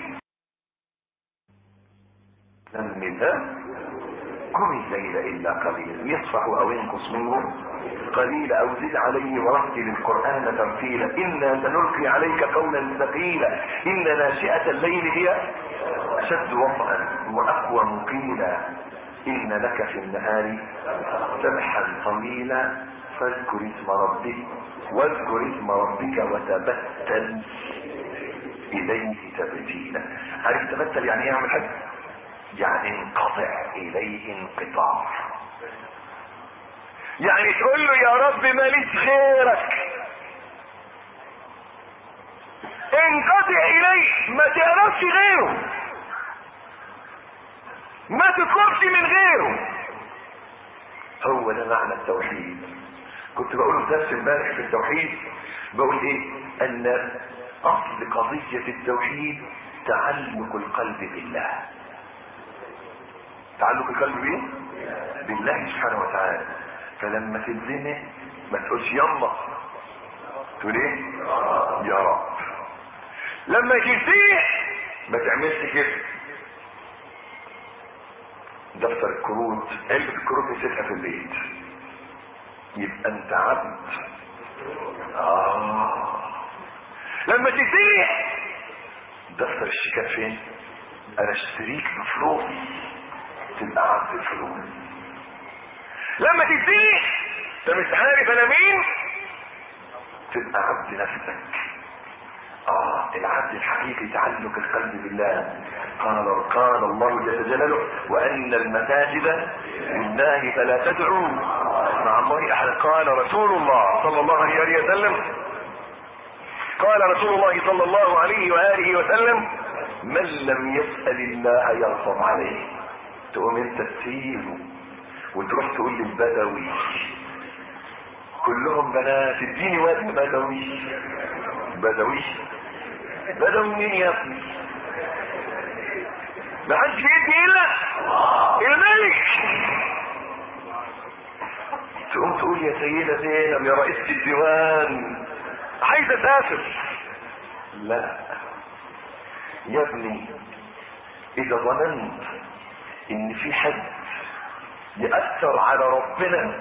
A: من ده قم الليل الا قليلا نصفه او انقص منه قليلا او زد عليه ورتل القران ترتيلا انا سنلقي عليك قولا ثقيلا ان ناشئه الليل هي اشد وطئا واقوى قيلا إن لك في النهار سبحا طويلا واذكر اسم ربك وتبتل إليه تبتيلا. عارف تبتل يعني ايه يا عم الحاج؟ يعني انقطع إليه انقطاع. يعني تقول له يا رب ماليش غيرك، انقطع إليه، ما تعرفش غيره، ما تطلبش من غيره. هو ده معنى التوحيد. كنت بقوله في درس امبارح في التوحيد، بقول ايه؟ ان اصل قضية التوحيد تعلق القلب بالله. تعلق القلب بايه؟ بالله سبحانه وتعالى. فلما تتزنق ما تقولش يلا، تقول ايه؟ يا رب. لما تزنق ما تعملش كده. دفتر الكروت، علبة الكروت نسيتها في البيت، يبقى انت عبد. لما تسيح دفتر الشيكات فين؟ انا اشتريك بفلوس، تبقى عبد الفلوس. لما تسيح انت مش عارف انا مين، تبقى عبد نفسك. العبد الحقيقي تعلق القلب بالله. قال الله جل جلاله وان المساجد لله فلا تدعوا مع الله احد. قال رسول الله صلى الله عليه وسلم من لم يسأل الله يغضب عليه. تقوم انت تسيبه وتروح تقول للبدوي كلهم بنات اديني واد بدوي مين يا ابني؟ ما حدش بيدي الا الملك. تقوم تقول يا سيدة زينب يا رئيسة الديوان عايز اسافر. لا يا ابني، اذا ظننت ان في حد يأثر على ربنا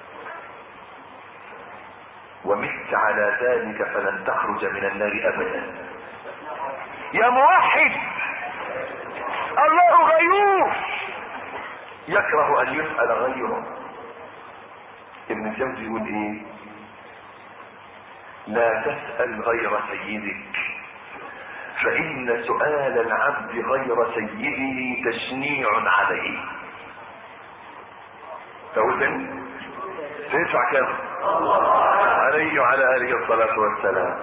A: ومت على ذلك فلن تخرج من النار ابدا. يا موحد، الله غيور يكره ان يسأل غيره. ابن الجوزي يقول ايه؟ لا تسأل غير سيدك، فإن سؤال العبد غير سيده تشنيع عليه. فوزن تدفع كم؟ عليه وعلى آله الصلاة والسلام.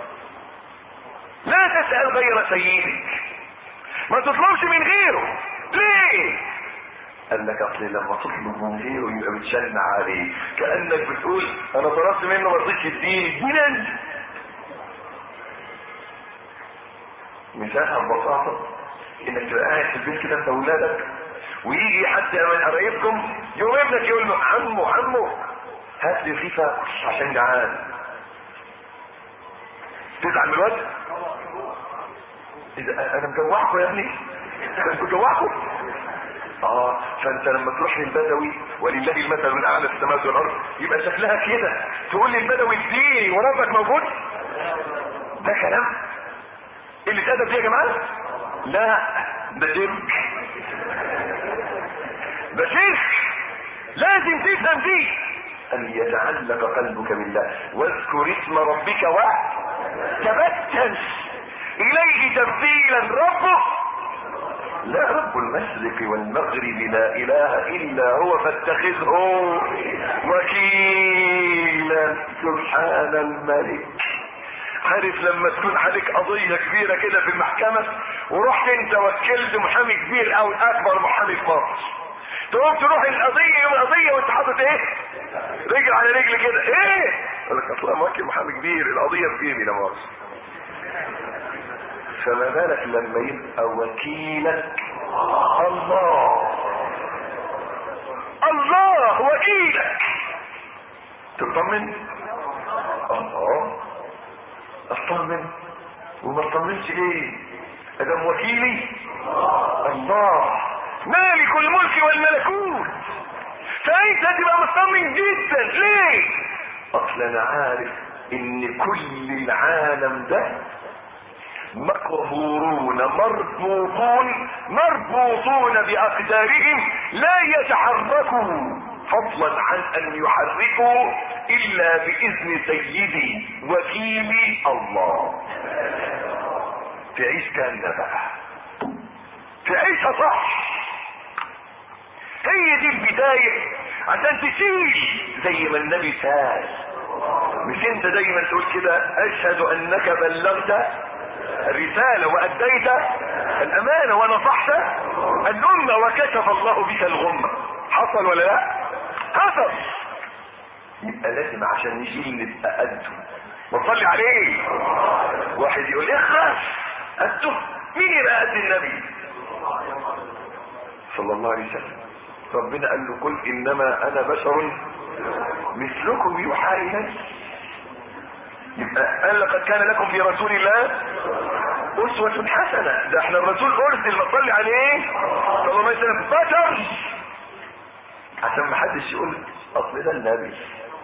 A: لا تسأل غير سيدك، ما تطلبش من غيره. ليه؟ قال لك اصل لما تطلب من غيره يبقى بتشن عليه، كأنك بتقول انا طلبت منه ما رضيش يديني انت. مثالها ببساطة انك تبقى قاعد في البيت كده انت واولادك، ويجي حد من قرايبكم يوم ابنك يقول له عمو هات لي رغيفة عشان جعان. تزعل من الواد؟ انا مجوعكم يا ابني، انتوا مجوعكم. فانت لما تروح للبدوي ولله المثل من اعلى السماوات والارض يبقى شكلها كده، تقول للبدوي اديني وربك موجود. ده كلام اللي ادب دي يا جماعه؟ لا، ده شرك، ده شرك. لازم تفهم دي، ان يتعلق قلبك بالله. واذكر اسم ربك وتبتل اليه تبتيلا. ربه لا رب المشرق والمغرب لا اله الا هو فاتخذه وكيلا. سبحان الملك. عارف لما تكون عليك قضية كبيرة كده في المحكمة ورحت انت وكلت محامي كبير او اكبر محامي في مصر، تقوم تروح القضية يوم القضية وانت حاطط ايه؟ رجل على رجل كده. ايه؟ يقول لك اصلا موكل محامي كبير، القضية في جيبي لا مؤاخذة. فما بالك لما يبقى وكيلك الله وكيلك، تطمن؟ اطمن. وما اطمنش ليه؟ ادم وكيلي الله مالك الملك والملكوت، فانت تبقى مطمن جدا. ليه؟ اصل انا عارف ان كل العالم ده مقهورون مربوطون باقدارهم لا يتحركوا فضلا عن ان يحركوا الا باذن سيدي وكيلي الله. تعيش كأنها بقى، تعيشها صح. هي دي البداية عشان تسير زي ما النبي سال. مش انت دايما تقول كده اشهد انك بلغت الرسالة واديت الامانة ونصحت الامة وكشف الله بك الغمة. حصل ولا لا؟ حصل. يبقى لازم عشان نشيل نبقى قده. وصلي عليه. واحد يقول اخرس قده. مين يبقى قد النبي صلى الله عليه وسلم؟ ربنا قال له قل انما انا بشر مثلكم يوحى الي. يبقى قال لقد كان لكم في رسول الله اسوة حسنة. ده احنا الرسول ارسل نصلي عليه صلى الله عليه وسلم بشر، عشان ما حدش يقول اصل ده النبي.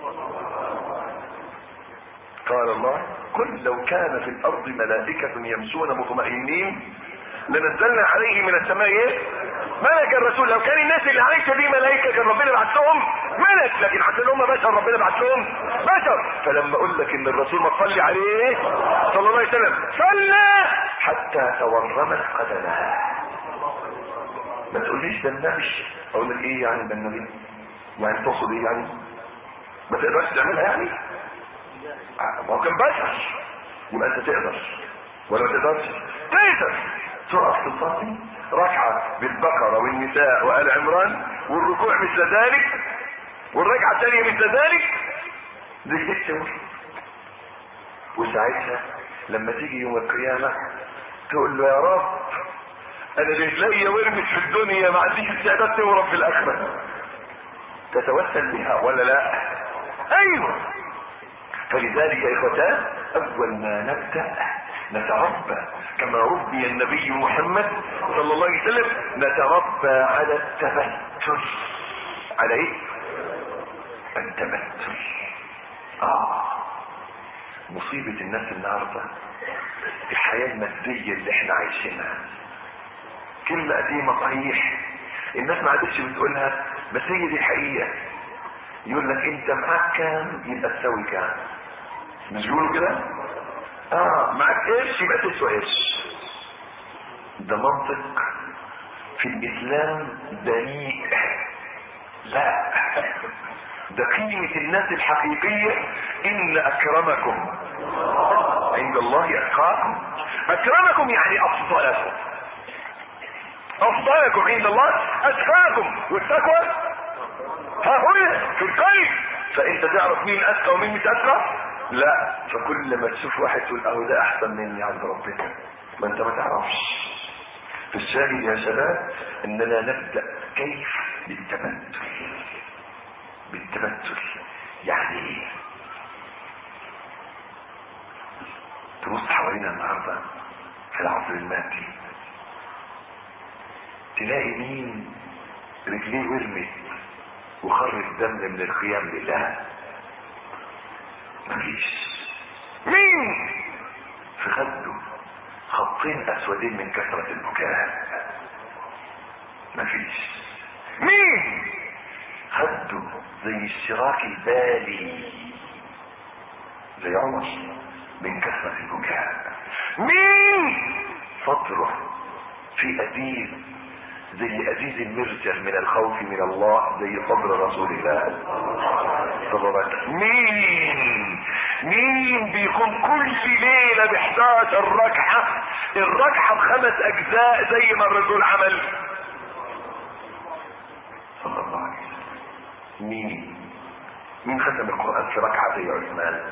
A: قال الله قل لو كان في الارض ملائكة يمشون مطمئنين لنزلنا عليه من السماء ايه؟ ملك. الرسول لو كان الناس اللي عايشه دي ملائكه كان ربنا بعت لهم ملك، لكن عشان هم بشر ربنا بعت لهم بشر. فلما اقول لك ان الرسول ما تصلي عليه صلى الله عليه وسلم صلى حتى تورمت قدمه. ما تقوليش ده النبي. اقول لك ايه يعني ده النبي؟ يعني تقصد ايه يعني؟ ما تقدرش تعملها يعني؟ ما هو كان بشر. يبقى انت تقدر ولا ما تقدرش؟ تقدر. تقف تصلي ركعه بالبقره والنساء وآل عمران والركوع مثل ذلك والركعه الثانيه مثل ذلك، دي تكتب. وساعتها لما تيجي يوم القيامه تقول له يا رب انا رجلي ورمت في الدنيا ما عنديش استعداد تهرب في الاخره. تتوسل بها ولا لا؟ ايوه. فلذلك يا اخوتان اول ما نبدا نتربى كما ربي النبي محمد صلى الله عليه وسلم، نتربى على التبتل. على ايه؟ التبتل. مصيبة الناس النهاردة الحياة المادية اللي احنا عايشينها، كلمة قديمة صحيح الناس ما عادتش بتقولها، بس هي دي الحقيقة. يقول لك انت معاك كام يبقى تساوي كام، مش بيقولوا كده؟ معاك قرش يبقى تسوى قرش. ده منطق في الاسلام دنيء. لا، ده قيمة الناس الحقيقية. ان اكرمكم عند الله اتقاكم. اكرمكم يعني افضلكم، افضلكم عند الله اتقاكم. والتقوى ها هنا في القلب. فانت تعرف مين اتقى ومين مش اتقى؟ لا. فكل ما تشوف واحد تقول اهو ده احسن مني عند ربنا، ما انت ما تعرفش. فالشاهد يا شباب اننا نبدأ كيف بالتبتل. بالتبتل يعني ايه؟ تبص حوالينا النهارده في العصر المادي تلاقي مين رجليه ورمت وخر الدم من القيام لله؟ مفيش. مين في خده خطين اسودين من كثرة البكاء؟ مفيش. مين خده زي الشراك البالي زي عمر من كثرة البكاء؟ مين صدره في أديب زي أزيز المرجل من الخوف من الله زي صدر رسول الله صلى الله عليه وسلم؟ مين بيكون كل ليلة ب11 ركعة، الركعة ب5 أجزاء زي ما الرسول عمل صلى الله عليه وسلم؟ مين ختم القرآن في ركعة زي عثمان؟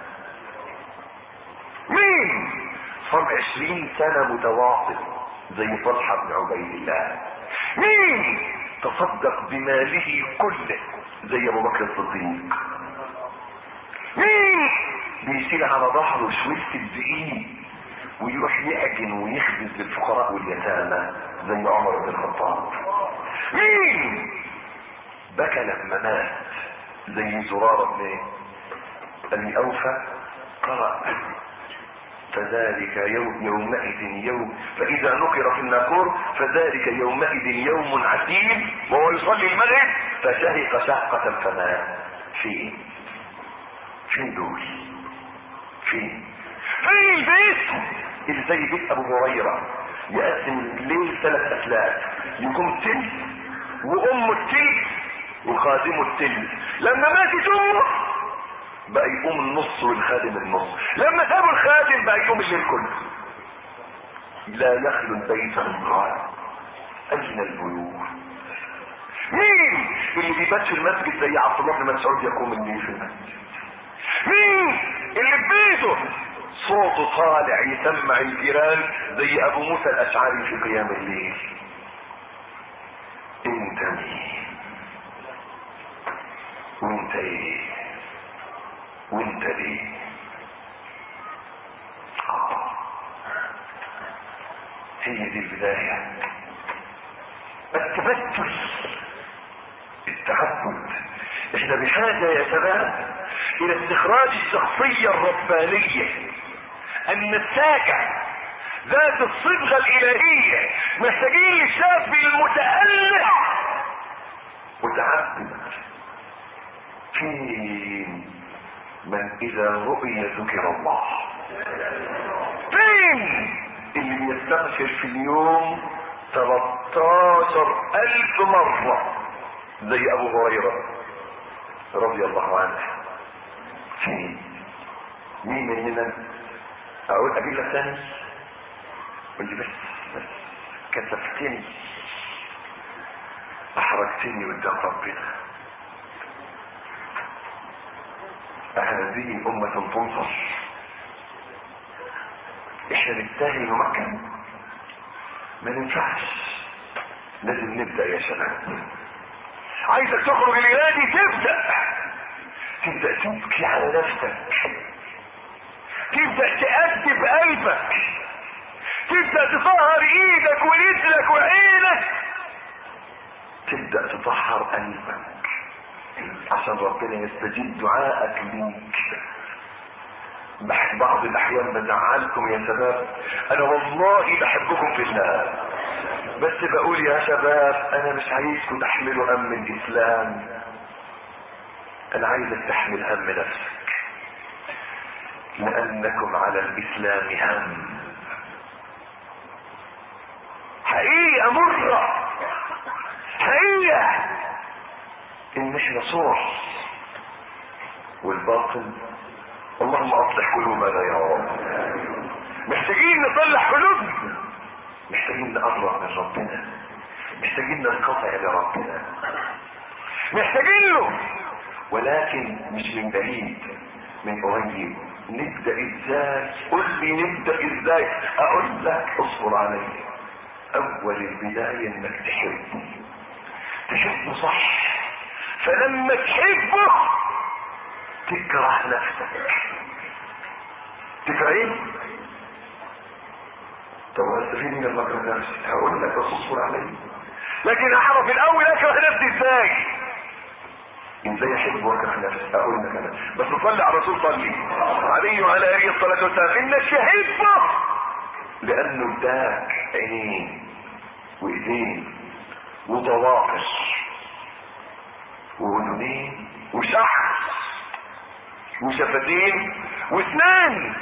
A: مين صام 20 سنة متواصل زي طلحة بن عبيد الله؟ مين تصدق بماله كله زي ابو بكر الصديق؟ مين بيشيل على ظهره شوية الدقيق ويروح يعجن ويخبز للفقراء واليتامى زي عمر بن الخطاب؟ مين بكى لما مات زي زرارة بن ابي اوفى؟ قرأ فذلك يومئذ يوم، فإذا نقر في الناقور فذلك يومئذ يوم عسير، وهو يصلي المغرب فشهق شهقة فمات. فين دول؟ فين البيت اللي زي بيت ابو هريرة يقسم الليل 3 أسلاك، يكون تلت وامه التلت وخادمه التلت. لما ماتت امه بقى يقوم النص والخادم النص، لما سابوا الخادم بقى يقوم الليل كله. لا يخلو البيت من قال. اين البيوت؟ مين اللي بيبات في المسجد زي عبد الله بن مسعود يقوم الليل في المسجد؟ مين اللي في بيته صوته طالع يسمع الجيران زي ابو موسى الاشعري في قيام الليل؟ انت مين وانت ايه وانت ليه؟ هي دي البداية. التبتل، التعبد. احنا بحاجة يا شباب الى استخراج الشخصية الربانية النساكة ذات الصبغة الالهية. محتاجين للشاب المتألق متعبد. فين من اذا رؤي ذكر الله؟ فين اللي بيستغفر في اليوم 13,000 مرة زي ابو هريرة رضي الله عنه؟ فين؟ مين مننا؟ اقول اجيب لك ثاني؟ قل لي بس كسفتني، احرجتني قدام ربنا. هذه أمة تنصر، احنا نستاهل نمكن؟ ما ننفعش. لازم نبدأ يا شباب. عايزك تخرج الليلة دي تبدأ تبكي على نفسك، تبدأ تأدب قلبك، تبدأ تطهر ايدك ورجلك وعينك، تبدأ تطهر قلبك. عشان ربنا يستجيب دعائك ليك. بعض الاحيان بزعلكم يا شباب، انا والله بحبكم في الله، بس بقول يا شباب انا مش عايزكم تحملوا هم الاسلام، انا عايزك تحمل هم نفسك، لانكم على الاسلام هم. حقيقة مرة، حقيقة ان احنا صور والباطل. اللهم اصلح قلوبنا يا رب. محتاجين نصلح قلوبنا، محتاجين نقرب من ربنا، محتاجين ننقطع لربنا، محتاجين له، ولكن مش من بعيد، من قريب. نبدأ ازاي؟ قل لي نبدأ ازاي؟ اقول لك اصبر علي. اول البداية انك تحبه صح، فلما تحبه تكره نفسك. تكره ايه؟ طب استفيد من الله اكره نفسي؟ هقول لك اصبر علي، لكن اعرف الاول اكره نفسي ازاي. ازاي احب واكره نفسي؟ اقول لك انا بس صلي على الرسول، صلي عليه وعلى اله الصلاه والسلام. انك تحبه لانه اداك عينين وايدين وضوافر واذنين وشعر وشفتين واسنان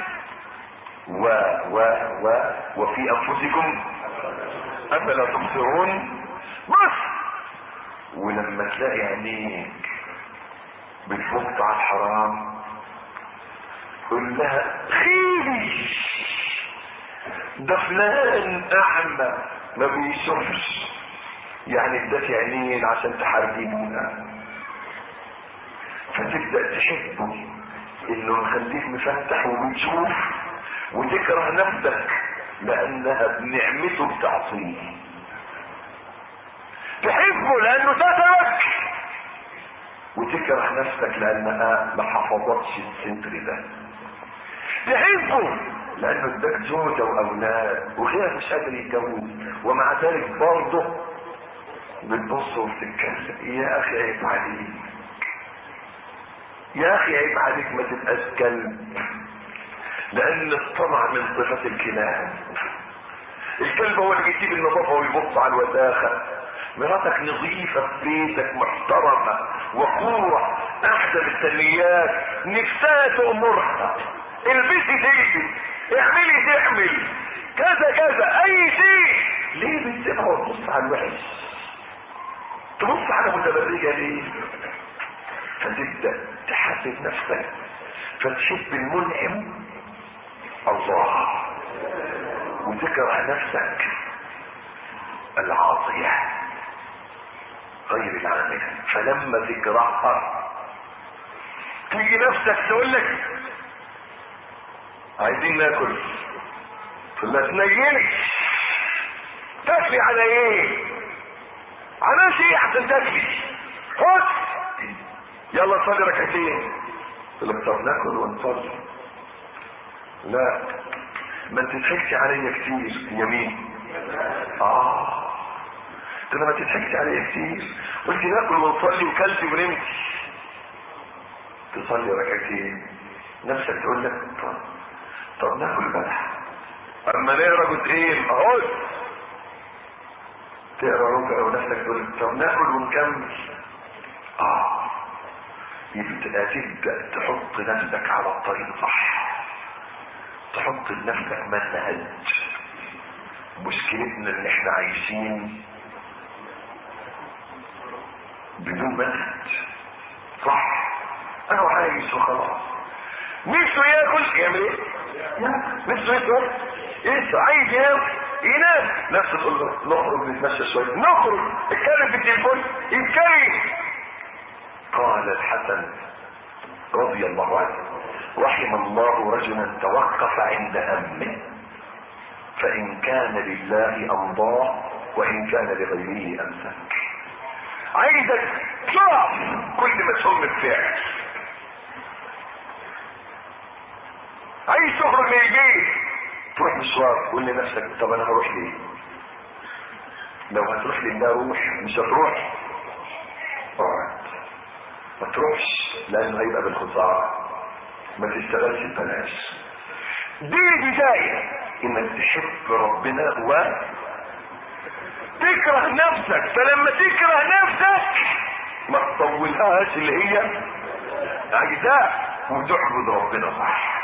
A: وفي انفسكم افلا تبصرون. بس ولما تلاقي عينيك بتبص على الحرام قل لها خيري، ده فلان اعمى ما بيشوفش، يعني اداك عينين عشان تحاربيه بيها، فتبدأ تحبه انه مخليك مفتح وبتشوف، وتكره نفسك لانها بنعمته بتعصيه. تحبه لانه سترك، وتكره نفسك لانها ما حفظتش الستر ده. تحبه لانه اداك زوجة واولاد وغيرك مش قادر يتجوز، ومع ذلك برضه بتبص وبتتكلم. يا اخي عيب عليك، يا اخي عيب عليك، ما تبقاش كلب، لان الطمع من صفات الكلاب. الكلب هو اللي بيسيب النظافه ويبص على الوساخه. مراتك نظيفه في بيتك، محترمه وقوره، احسن السليات، نفسها تأمرها البسي تلبس، اعملي تعمل كذا كذا اي شيء. ليه بتسيبها وتبص على الوحش؟ تبص على متبرجه ليه؟ فتبدأ تحاسب نفسك، فتحب المنعم الله، وتكره نفسك العاصية غير العاملة. فلما تكرهها تيجي نفسك تقول لك عايزين ناكل، فلا تنيني، تاكلي على ايه؟ على شيء عشان تاكلي، خد يلا صلي ركعتين. قلت لك طب ناكل ونصلي. لا، ما تضحكش عليا كتير يمين. قلت له ما تضحكش عليا كتير، قلت ناكل ونصلي وكلت ونمت. تصلي ركعتين نفسك تقول لك طب ناكل بلح، اما نقرا جزئين اهو تقرا ربع ونفسك تقول طب ناكل ونكمل. يبقى تبدأ تحط نفسك على الطريق صح، تحط لنفسك منهج. مشكلتنا ان احنا عايشين بدون منهج صح. انا عايش وخلاص، نفسه ياكل يعمل ايه؟ نفسه ياكل ايه؟ عايز ينام. نفسه تقول له نخرج نتمشى شويه، نخرج اتكلم في التليفون يتكلم. قال الحسن رضي الله عنه رحم الله رجلا توقف عند همه، فإن كان لله أمضاه وإن كان لغيره أمسك. عايزك تقف كل ما تهم الفعل. عايز تخرج من البيت تروح مشوار، قول لنفسك طب انا هروح ليه؟ لو هتروح لله روح، مش هتروح اقعد. ما تروحش، لانه هيبقى بالخسارة. ما تشتغلش ببلاش. دي بداية انك تحب ربنا وتكره نفسك. فلما تكره نفسك ما تطولهاش اللي هي عايزاه، وتعبد ربنا صح.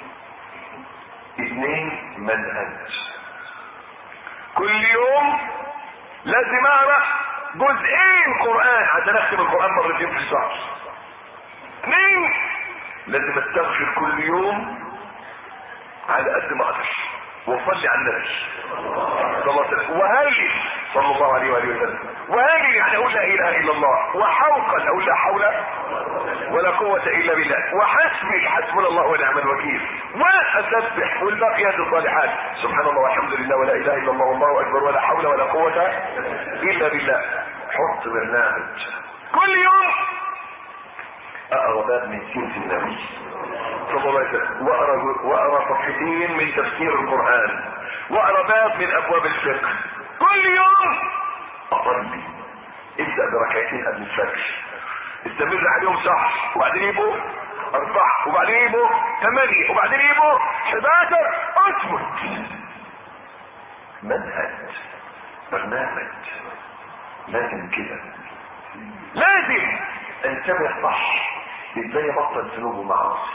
A: 2 منهج. كل يوم لازم اقرا جزئين قرآن عشان اختم القرآن مرتين في الشهر. 2 لازم استغفر كل يوم على قد ما اقدر، وصلي على النبي صلى الله عليه وسلم، وهلل صلى الله عليه وآله وسلم. وهلل يعني اقول لا اله الا الله، وحوقا اقول لا حول ولا قوة الا بالله، وحسبي حسبنا الله ونعم الوكيل، واسبح والباقيات الصالحات سبحان الله والحمد لله ولا اله الا الله والله اكبر ولا حول ولا قوة الا بالله. حط برنامج كل يوم اقرا باب من سيرة النبي صلى الله عليه وسلم، واقرا صفحتين من تفسير القرآن، واقرا باب من ابواب الفقه. كل يوم اصلي، ابدا بركعتين قبل الفجر، استمر عليهم شهر، وبعدين يبقوا 4، وبعدين يبقوا 8، وبعدين يبقوا 11. اثبت. منهج، برنامج، لازم كده، لازم انتبه صح ازاي ابطل ذنوب ومعاصي.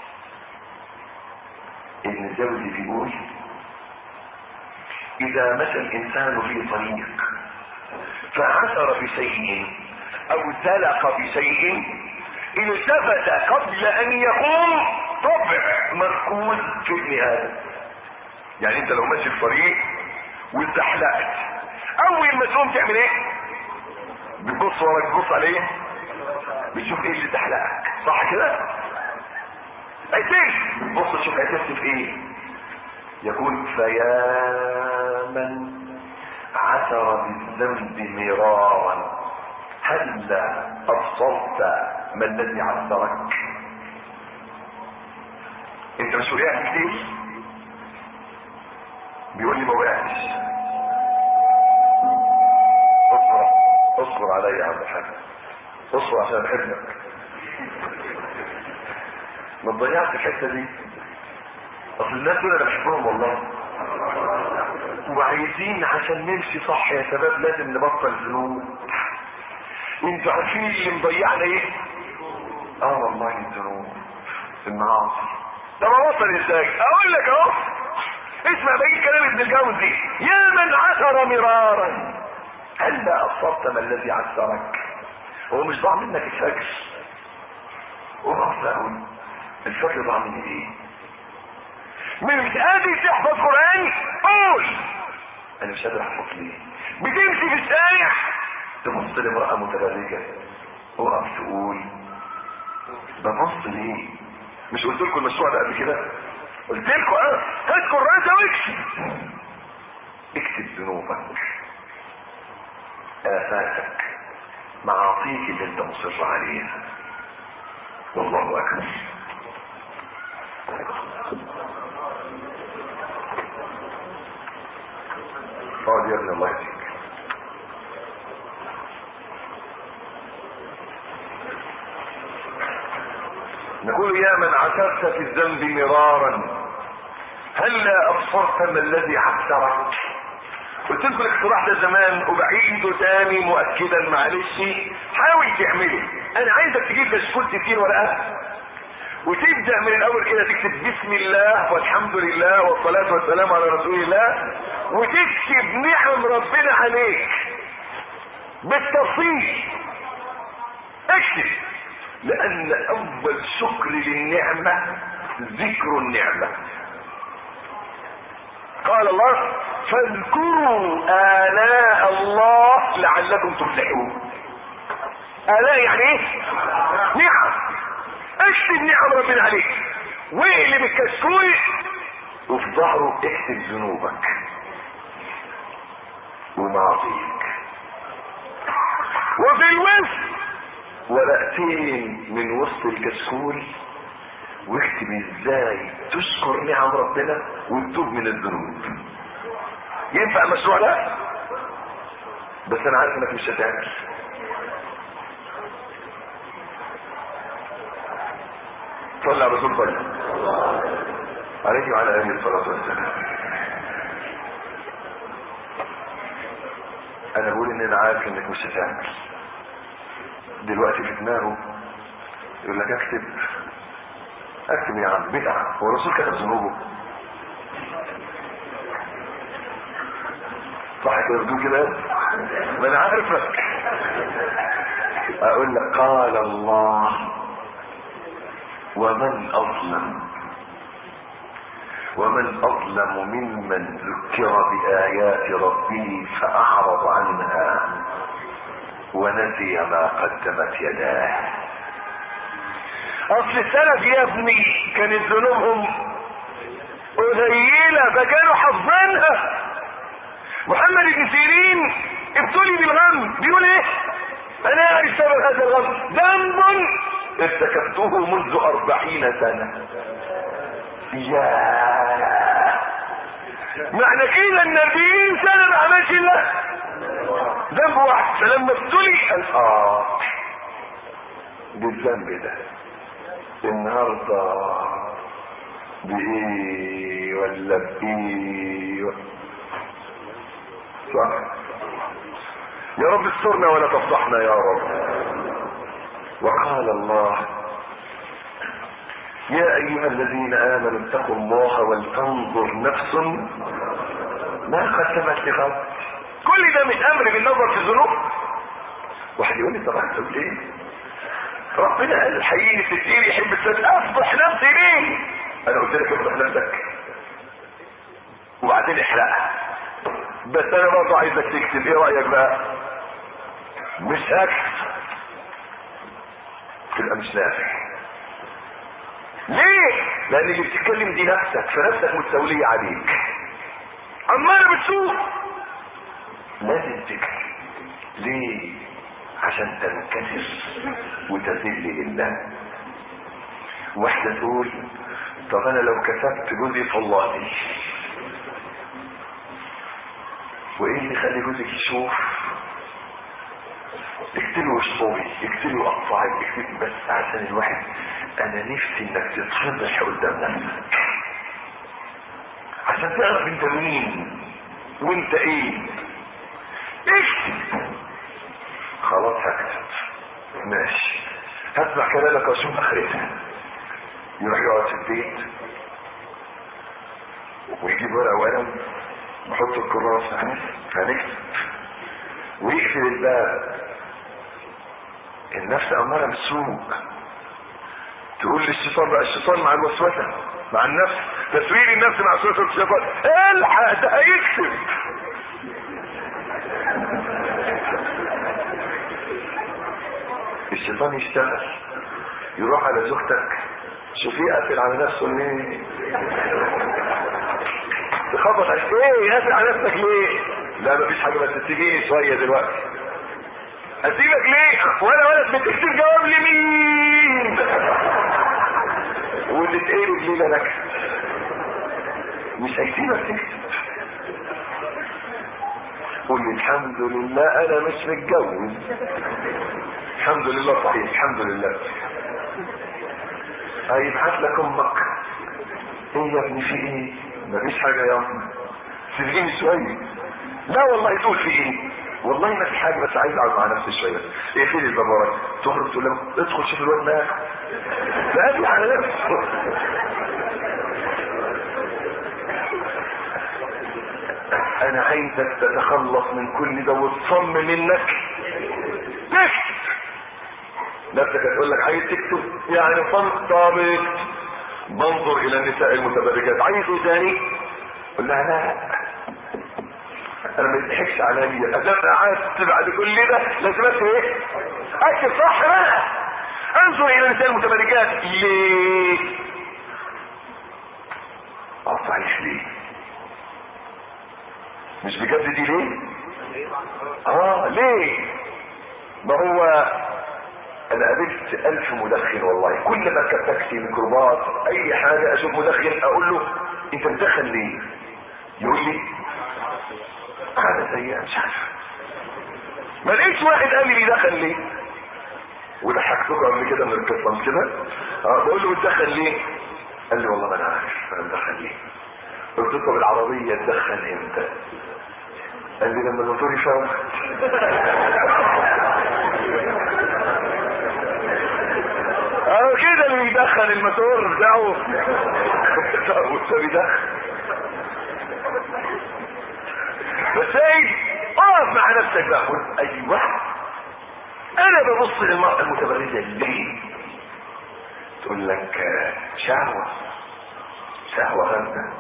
A: ابن جوزي بيقول اذا مشى الانسان في طريق فعثر بشيء او سلق بشيء التفت قبل ان يقوم طبع مركوز في ابن ادم. يعني انت لو ماشي في طريق واتزحلقت، اول ما تقوم تعمل ايه؟ بتبص وراك، تبص عليه، بتشوف ايه اللي زحلقك، صح كده؟ عتلت، بص تشوف عتلت في ايه. يقول فيا من عثر بالذنب مرارا هلا ابصرت ما الذي عثرك. انت مش وقعت كتير؟ بيقول لي ما وقعتش. اصبر عليا يا عم الحاج، اصبر عشان بحبك، ما تضيعش الحته دي. اصل الناس دول انا بحبهم والله، وعايزين عشان نمشي صح يا شباب لازم نبطل ذنوب. انتوا عارفين اللي مضيعنا ايه؟ والله الذنوب، المعاصي. طب ابطل ازاي؟ اقول لك اهو، اسمع بقى كلام ابن الجوزي. يا من عثر مرارا هلا ابصرت ما الذي عثرك. هو مش ضاع منك الفجر؟ اقول الفجر ضاع مني ايه؟ مش قادر تحفظ قرآن؟ قول انا مش قادر احفظ ليه؟ بتمشي في الشارع تبص لامرأة متبرجة، اقف تقول ببص ليه؟ مش قلت لكم المشروع ده قبل كده؟ قلت لكم هات كراسة واكتب. اكتب ذنوبك، آفاتك، معاصيك اللي انت مصر عليها. والله اكبر. اقعد يا ابني الله يهديك. نقول يا من عثرت في الذنب مرارا هلا ابصرت ما الذي عثرك. قلت لكم الاقتراح ده زمان وبعيده تاني مؤكدا، معلش حاول تعمله. انا عايزك تجيب كشكول 60 ورقه وتبدا من الاول كده تكتب بسم الله والحمد لله والصلاه والسلام على رسول الله، وتكتب نعم ربنا عليك بالتفصيل. اكتب، لان اول شكر للنعمه ذكر النعمه. قال الله فاذكروا آلاء الله لعلكم تفلحون. آلاء يعني ايه؟ نعم. اكتب نعم ربنا عليك، واقلب الكشكول وفي ظهره اكتب ذنوبك ومعاصيك، وفي الوسط ورقتين من وسط الكشكول واكتب ازاي تشكر نعم ربنا وتتوب من الذنوب. ينفع المشروع ده؟ بس انا عارف انك مش هتعمل. صلى على رسول الله عليه وعلى اله الصلاه والسلام. انا بقول ان انا عارف انك مش هتعمل دلوقتي في دماغه، يقول لك اكتب يا عم بدعه، هو الرسول كتب ذنوبه؟ صح كده بدون كده؟ ما انا عارفك. اقول لك قال الله ومن اظلم ممن ذكر بآيات ربه فأعرض عنها ونسي ما قدمت يداه. اصل السلف يا ابني كانت ذنوبهم قليلة فكانوا حافظينها. محمد بن سيرين ابتلي بالغم، بيقول ايه؟ انا اعرف سبب هذا الغم، ذنب ارتكبته منذ 40 سنة. يا معنى كده ان 40 سنة ما عملش الا ذنب واحد، فلما ابتلي قال بالذنب ده النهارده بايه ولا بايه؟ صح؟ يا رب استرنا ولا تفضحنا يا رب. وقال الله يا ايها الذين امنوا اتقوا الله ولتنظر نفس ما قدمت لغد. كل ده من امر بالنظر في الذنوب. واحد يقول لي طب اكتب ليه؟ ربنا قال الحقيقي الستير يحب الستر، افضح نفسي ليه؟ انا قلت لك افضح نفسك وبعدين احرقها، بس انا برضه عايزك تكتب. ايه رايك بقى؟ مش هكتب تبقى مش نافع. ليه؟ لان اللي بتتكلم دي نفسك، فنفسك مستولية عليك، عمالة بتسوق. لازم تكتب. ليه؟ عشان تنكسر وتذل لله. واحدة تقول طب انا لو كتبت جوزي طلقني، وايه اللي يخلي جوزك يشوف؟ اكتبي واشطبي، اكتبي وقطعي، اكتبي بس عشان الواحد، انا نفسي انك تتفضح قدام نفسك عشان تعرف انت مين وانت ايه. اكتب. خلاص هكتب ماشي، هسمع كلامك واشوف اخرتها. يروح يقعد في البيت ويجيب ورقه وقلم ويحط الكراسه هنكتب ويقفل الباب. النفس اماره بالسوء، تقول للشيطان بقى، الشيطان مع الوسوسه مع النفس، تسوير النفس مع وسوسه الشيطان، الحق ده هيكتب. الشيطان يشتغل، يروح على زوجتك، شوفيه قافل على نفسه ليه؟ تخبط على ايه؟ قافل على نفسك ليه؟ لا مفيش حاجه، بس تسيبيني شويه دلوقتي. اسيبك ليه؟ ولا بتكتب جواب لمين؟ وتتقلب ليه لك؟ مش هيسيبك تكتب. قول لي الحمد لله انا مش متجوز. الحمد لله صحيح، الحمد لله. هيبعت لك امك، ايه يا ابني في ايه؟ مفيش حاجه يا ابني، سيبيني شويه. لا والله تقول في ايه؟ والله ما في حاجه، بس عايز اقعد مع نفسي شويه بس. اقفلي الباب وراك، تخرج تقول له ادخل شوف الواد مالك، فقافل على نفسه. انا عايزك تتخلص من كل ده وتصمم انك تكتب. نفسك هتقول لك عايز تكتب يعني طابق بنظر الى النساء المتبرجات، عايز ايه تاني؟ قول لها لا انا ما يضحكش عليا، ادام قعدت بعد كل ده لازم اكتب ايه؟ اكتب صح بقى. انظر الى النساء المتبرجات ليه؟ صحيح ليه؟ مش بجد دي ليه؟ ليه؟ ما هو انا قابلت 1000 مدخن والله، كل ما اركب تاكسي ميكروباص اي حاجه اشوف مدخن اقول له انت مدخن ليه؟ يقول لي عادة سيئة مش عارف. ما لقيتش واحد قال لي بيدخن ليه؟ وضحكتكم قبل كده من القصه مش كده؟ بقول له بتدخن ليه؟ قال لي والله ما انا عارف انا بدخن ليه. قلت له بالعربيه تدخن امتى؟ قال لي لما الموتور يفوت. كده اللي بيدخن الموتور بتاعه بيدخن. بس اقف مع نفسك بقى قول ايوه انا ببص للمرأة المتبرجة ليه؟ تقول لك شهوة غامضة.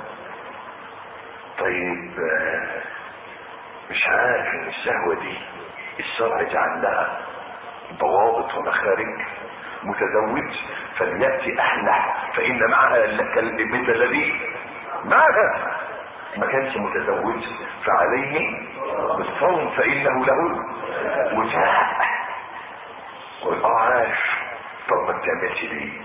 A: طيب مش عارف ان الشهوة دي الشرع جعل لها ضوابط ومخارج. متزوج فليأتي اهله فان معها مثل الذي معها. ما كانش متزوج فعليه بالصوم فانه له وجاء. قل عارف. طب ما بتعملش ليه؟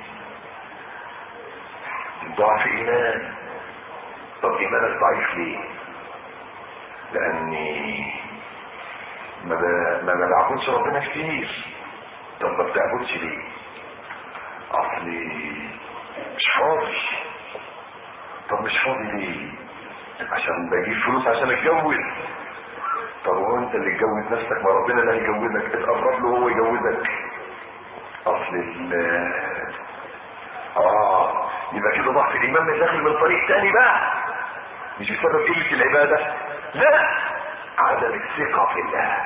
A: ضعف ايمان. طب ايمانك ضعيف ليه؟ لاني ما بعبدش ربنا كتير. طب ما بتعبدش ليه؟ اصلي مش فاضي. طب مش فاضي ليه؟ عشان بجيب فلوس عشان اتجوز. طب هو انت اللي تجوز نفسك؟ ما ربنا اللي هيجوزك. اتقرب له هو يجوزك. اصل يبقى كده ضعف الايمان من داخل من طريق تاني بقى، مش بسبب قله العباده، لا، عدم الثقه في الله.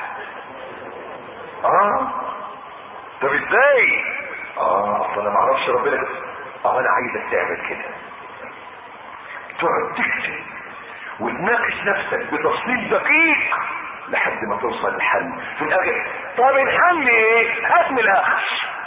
A: طب ازاي؟ اصل انا ما اعرفش ربنا. انا عايزك تعمل كده، تقعد تكتب وتناقش نفسك بتفصيل دقيق لحد ما توصل للحل في الاخر. طب الحل ايه؟ هات من الاخر.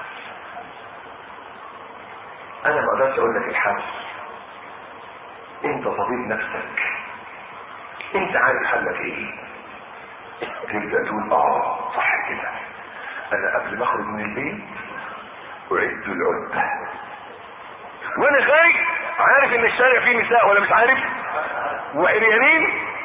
A: انا ما اقدرش اقول لك الحل، انت طبيب نفسك، انت عارف حلك ايه. تبدا تقول صح كده، انا قبل ما اخرج من البيت اعد العده وانا خارج عارف ان الشارع فيه نساء ولا مش عارف، وعريانين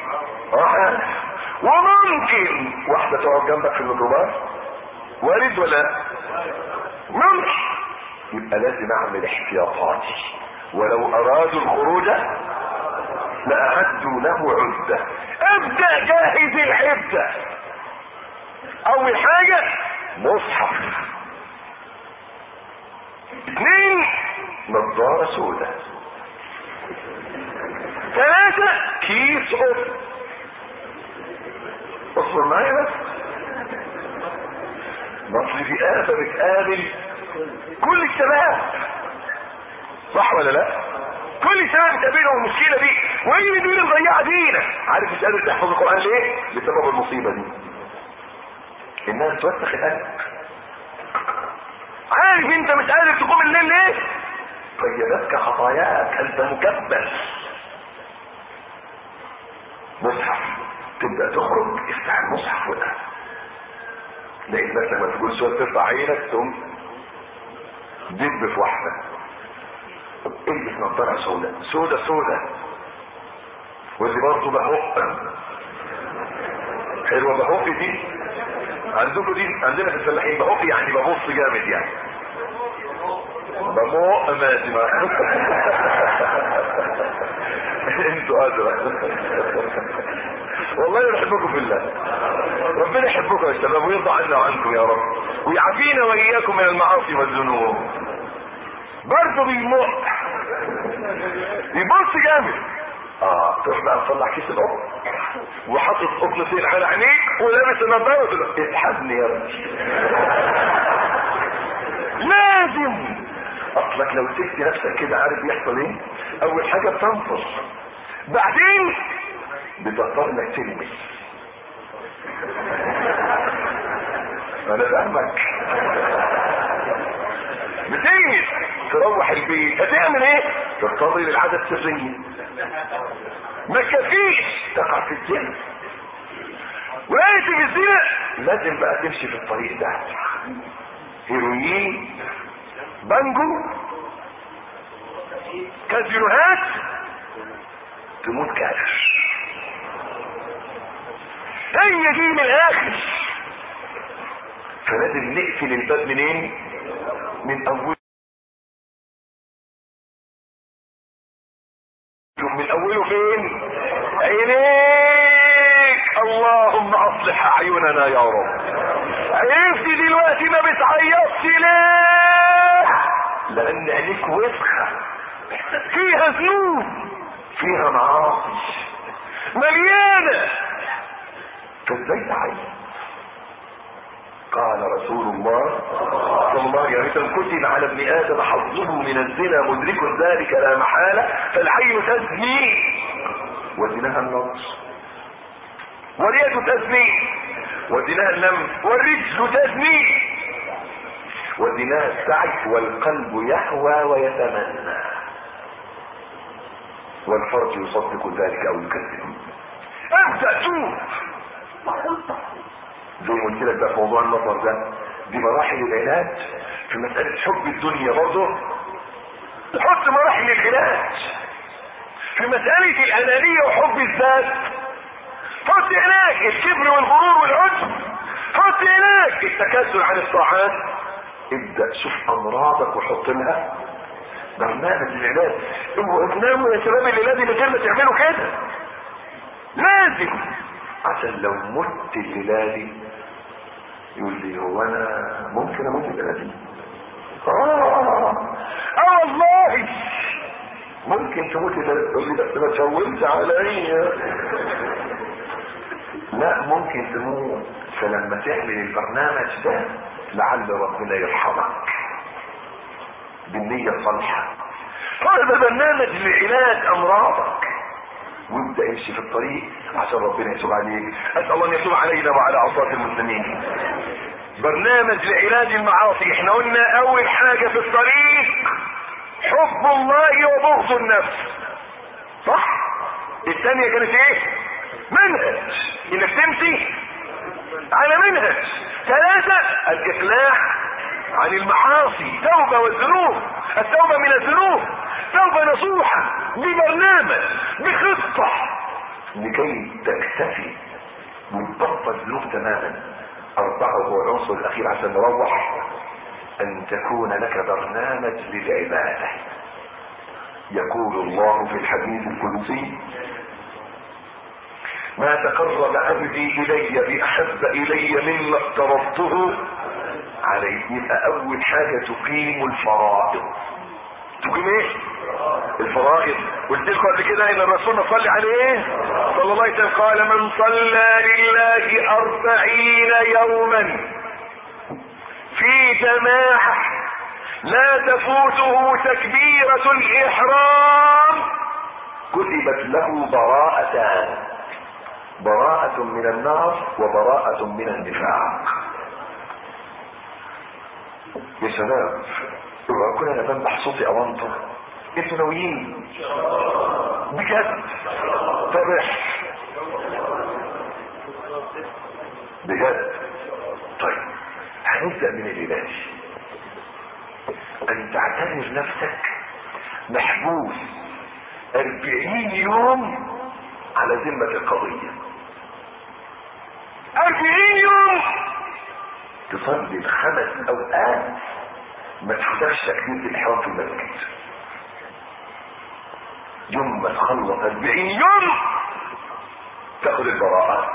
A: وممكن واحده تقعد جنبك في الميكروباص، وارد ولا ممكن. يبقى لازم اعمل احتياطاتي، ولو ارادوا الخروج لاعدوا له عده. ابدا جاهز العده. اول حاجه مصحف، 2 نظاره سوداء، 3 كيس اصبر معايا بس. مصر في آفة بتقابل كل الشباب، صح ولا لا؟ كل الشباب بتقابلهم المشكلة دي، وهي دي اللي مضيعة دينا. عارف مش قادر تحفظ القرآن ليه؟ بسبب المصيبة دي، انها توسخ القلب. عارف انت مش قادر تقوم الليل ليه؟ قيدتك خطاياك، انت مكبس. مصحف، تبدأ تخرج افتح المصحف وده لقيت نفسك لما تقول سؤال ترفع عينك تقوم دب في واحدة. البس نظارة سودة ودي برضه بهق. حلوة بهق دي عندكم؟ دي عندنا في الفلاحين بهق يعني ببص جامد، يعني بموق ماشي معاك. انتوا ادرى. والله يحبكم في الله، ربنا يحبكم يا شباب ويرضى عنا وعنكم يا رب، ويعافينا واياكم من المعاصي والذنوب. برضه بيموق يبص جامد. تروح بقى تطلع كيس القطن وحاطط قطنتين على عينيك ولابس النضاره. اتحدني يا رب. لازم اصلك لو سبت نفسك كده عارف بيحصل ايه؟ اول حاجه بتنفض، بعدين بتضطر انك تلمس. انا فاهمك. بتلمس تروح البيت هتعمل ايه؟ تضطر للعادة السرية، ما تكفيش تقع في الجنة. وقعت في الزنا لازم بقى تمشي في الطريق ده. هيروين، بانجو، كازينوهات، تموت كافر. هي دي من الاخر. فلازم نقفل الباب منين؟ من اوله. من اوله فين؟ عينيك. اللهم اصلح اعيننا يا رب. عرفتي دلوقتي ما بتعيطش ليه؟ لان عينيك وسخه، فيها ذنوب، فيها معاصي، مليانه، فازاي تعيط؟ قال رسول الله صلى الله عليه وسلم: كتب على ابن ادم حظه من الزنا مدرك ذلك لا محاله، فالعين تزني وزناها النظر، واليد تزني وزناها اللمس، والرجل تزني وزناها السعي، والقلب يهوى ويتمنى، والفرج يصدق ذلك او يكذب. ابدا توب. زي ما قلت لك بقى في موضوع النظر ده، دي مراحل العلاج في مسألة حب الدنيا. برضه حط مراحل العلاج في مسألة الأنانية وحب الذات. حط هناك الكبر والغرور والعجب، حط هناك التكاسل عن الطاعات. ابدأ شوف أمراضك وحط لها برنامج العلاج. اوعوا تناموا يا شباب اللي لازم غير ما تعملوا كده، لازم، عشان لو مت الليلة يقول لي: هو انا ممكن اموت الليلة دي؟ والله ممكن تموت الليلة. تقول لي: بس ما تشومش عليا. لا، ممكن تموت. فلما تعمل البرنامج ده لعل ربنا يرحمك بالنية الصالحة. هذا برنامج لعلاج امراضك، وابدأ امشي في الطريق عشان ربنا يتوب عليك. اسأل الله ان يتوب علينا وعلى عصاة المسلمين. برنامج لعلاج المعاصي. احنا قلنا اول حاجة في الطريق حب الله وبغض النفس، صح؟ الثانية كانت ايه؟ منهج، انك تمشي على منهج. 3 الاقلاع عن المعاصي، توبة والذنوب، التوبة من الذنوب، توبة نصوحة ببرنامج بخطة لكي تكتفي وتبطل الذنوب تماما. 4 هو العنصر الاخير عشان نروح: ان تكون لك برنامج للعبادة. يقول الله في الحديث القدسي: ما تقرب عبدي الي باحب الي مما افترضته عليه. يبقى اول حاجة تقيم الفرائض. تقيم ايه؟ الفرائض. قلت لكم قبل كده ان الرسول صلى عليه صلى الله عليه وسلم قال: من صلى لله 40 يوما في جماعة لا تفوته تكبيرة الإحرام كتبت له براءتان: براءة من النار وبراءة من النفاق. يا شباب، اوعوا كنا انا بمدح صوتي او انطر، انتوا ناويين بجد؟ طرح بجد. طيب هنبدأ من العلاج. ان تعتبر نفسك محبوس 40 يوم على ذمة القضية. 40 يوم تصلي 5 اوقات ما تحتاجش تكبيرة الإحرام في المسجد. يوم ما تخلص 40 يوم تاخد البراءة.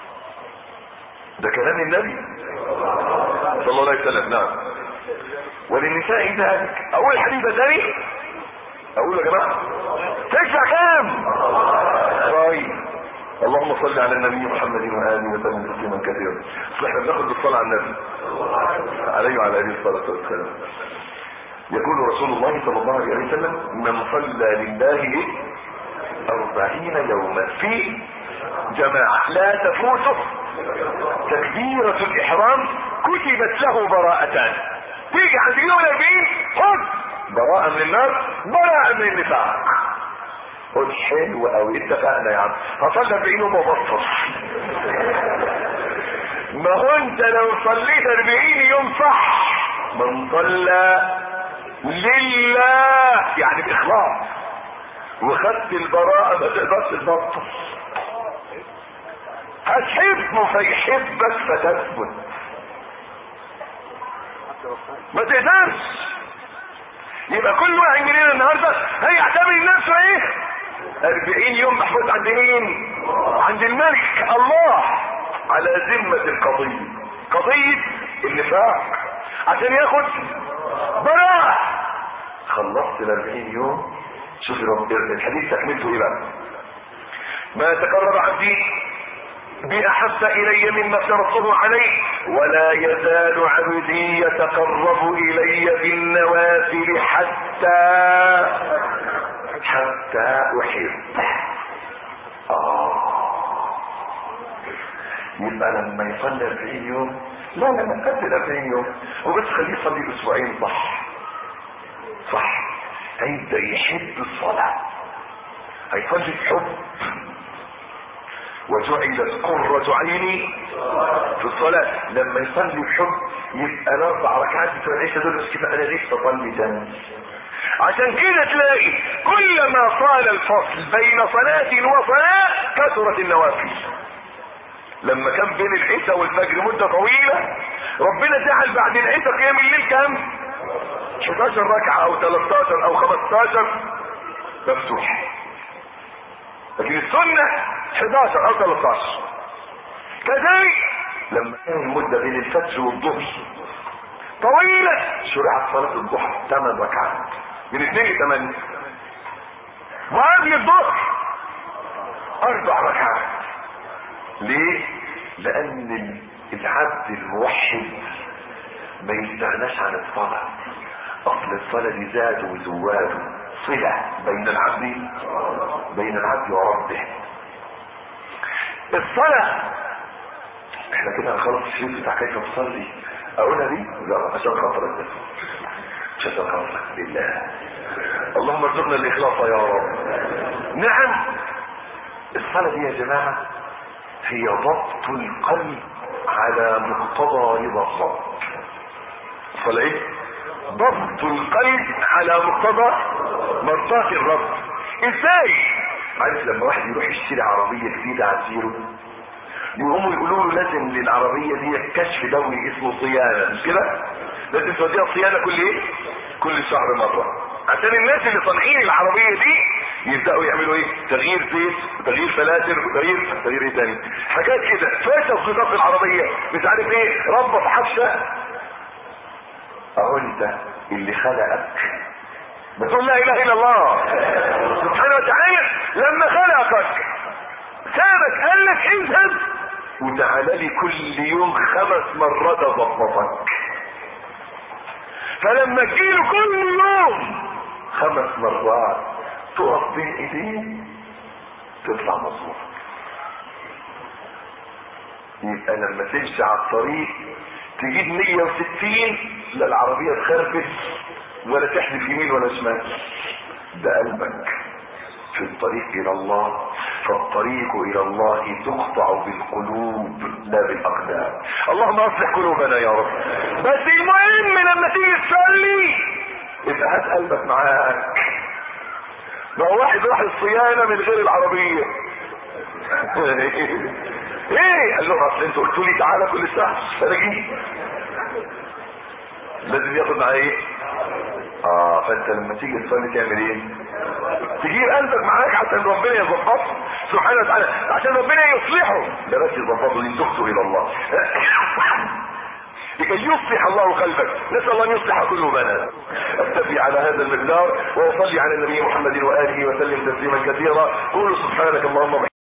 A: ده كلام النبي صلى الله عليه وسلم. نعم. وللنساء ذلك. اول حديث ثاني اقول يا جماعه تدفع كام؟ طيب اللهم صل على النبي محمد وآله وسلم تسليما كثيرا. احنا بناخد بالصلاة على النبي عليه وعلى اله الصلاة والسلام. يقول رسول الله صلى الله عليه وسلم: من صلى لله 40 يوما في جماعة لا تفوته تكبيرة الإحرام كتبت له براءتان. تيجي عند يوم 40 خذ براءة من النار، براءة من النفاق. قلت حلو قوي، اتفقنا يا عم. هصلي 40 يوم وبطل. ما هو انت لو صليت 40 يوم صح، من صلى لله يعني باخلاص وخدت البراءة ما تقدرش تبطل. هتحبه فيحبك فتثبت. ما تقدرش. يبقى كل واحد مننا النهارده هيعتبر نفسه ايه؟ 40 يوم محفوظ عند مين؟ عند الملك الله، على ذمة القضية، قضية النفاق، عشان ياخد براءة. خلصت ال 40 يوم. شوف الحديث تكملته ايه بقى؟ ما تقرب عبدي بأحب إلي مما افترضته عليه، ولا يزال عبدي يتقرب إلي بالنوافل حتى أحب. يبقى لما يصلي 40 يوم، لا قبل 40 يوم وبس خليه يصلي أسبوعين، صح، هيبدأ يحب الصلاة، هيصلي بحب. وجعلت قرة عيني في الصلاة. لما يصلي بحب يبقى ال4 ركعات بتوع العشاء دول بس كده، انا ليش اصلي تاني؟ عشان كده تلاقي كلما طال الفصل بين صلاة وصلاة كثرت النوافل. لما كان بين العشاء والفجر مدة طويلة، ربنا جعل بعد العشاء قيام الليل كام؟ 11 ركعة او 13 او 15 مفتوح. لكن السنة 11 او 13. كذلك لما كان المدة بين الفجر والظهر طويلة، شرعت صلاة الضحى 8 ركعات من 2 ل 8. وقبل الظهر 4 ركعات. ليه؟ لان العبد الموحد ما يستغناش عن الصلاة. اصل الصلاة دي زاد وزواد، صلة بين العبد وربه. الصلاة احنا كده هنخلص الشيء بتاع كيف تصلي. اقولها دي؟ لا، عشان خاطرك بس، عشان خاطرك لله. اللهم ارزقنا الاخلاص يا رب. نعم، الصلاة دي يا جماعة هي ضبط القلب على مقتضى رضا الله. الصلاة ايه؟ ضبط القلب على مقتضى مرضاة الرب. ازاي؟ عارف لما واحد يروح يشتري عربية جديدة على زيرو، يقوموا يقولوا له لازم للعربية دي كشف دوري اسمه صيانة، مش كده؟ لازم توديها صيانة كل شهر مرة، عشان الناس اللي صانعين العربية دي يبدأوا يعملوا ايه؟ تغيير زيت وتغيير فلاتر وتغيير ايه تاني؟ حاجات كده. فاشل خطاب العربية مش عارف ايه، ربط حفشة. اهو انت اللي خلقك بتقول لا اله الا الله سبحانه وتعالى، لما خلقك سابك قال لك اذهب وتعالى لي كل يوم 5 مرات اضبطك. فلما تجيله كل يوم 5 مرات تقف بين ايديه تطلع مظبوط. يبقى لما تمشي على الطريق تجيب 160، لا العربية تخربش ولا تحدف يمين ولا شمال. ده قلبك في الطريق الى الله. فالطريق الى الله تقطع بالقلوب لا بالاقدام. اللهم اصلح قلوبنا يا رب. بس المهم لما تيجي تصلي يبقى هات قلبك معاك. ما هو واحد راح الصيانة من غير العربية ايه؟ قال له اصل انتوا قلتوا لي تعالى كل ساعة انا جيت. لازم ياخد معاه ايه؟ فانت لما تيجي تصلي تعمل ايه؟ تجيب قلبك معاك عشان ربنا يظبطه سبحانه وتعالى، عشان ربنا يصلحه. ده بس يظبطه ينتقته الى الله لكي يصلح الله قلبك. نسأل الله ان يصلح قلوبنا. اتبع على هذا المقدار واصلي على النبي محمد واله وسلم تسليما كثيرا. قولوا سبحانك اللهم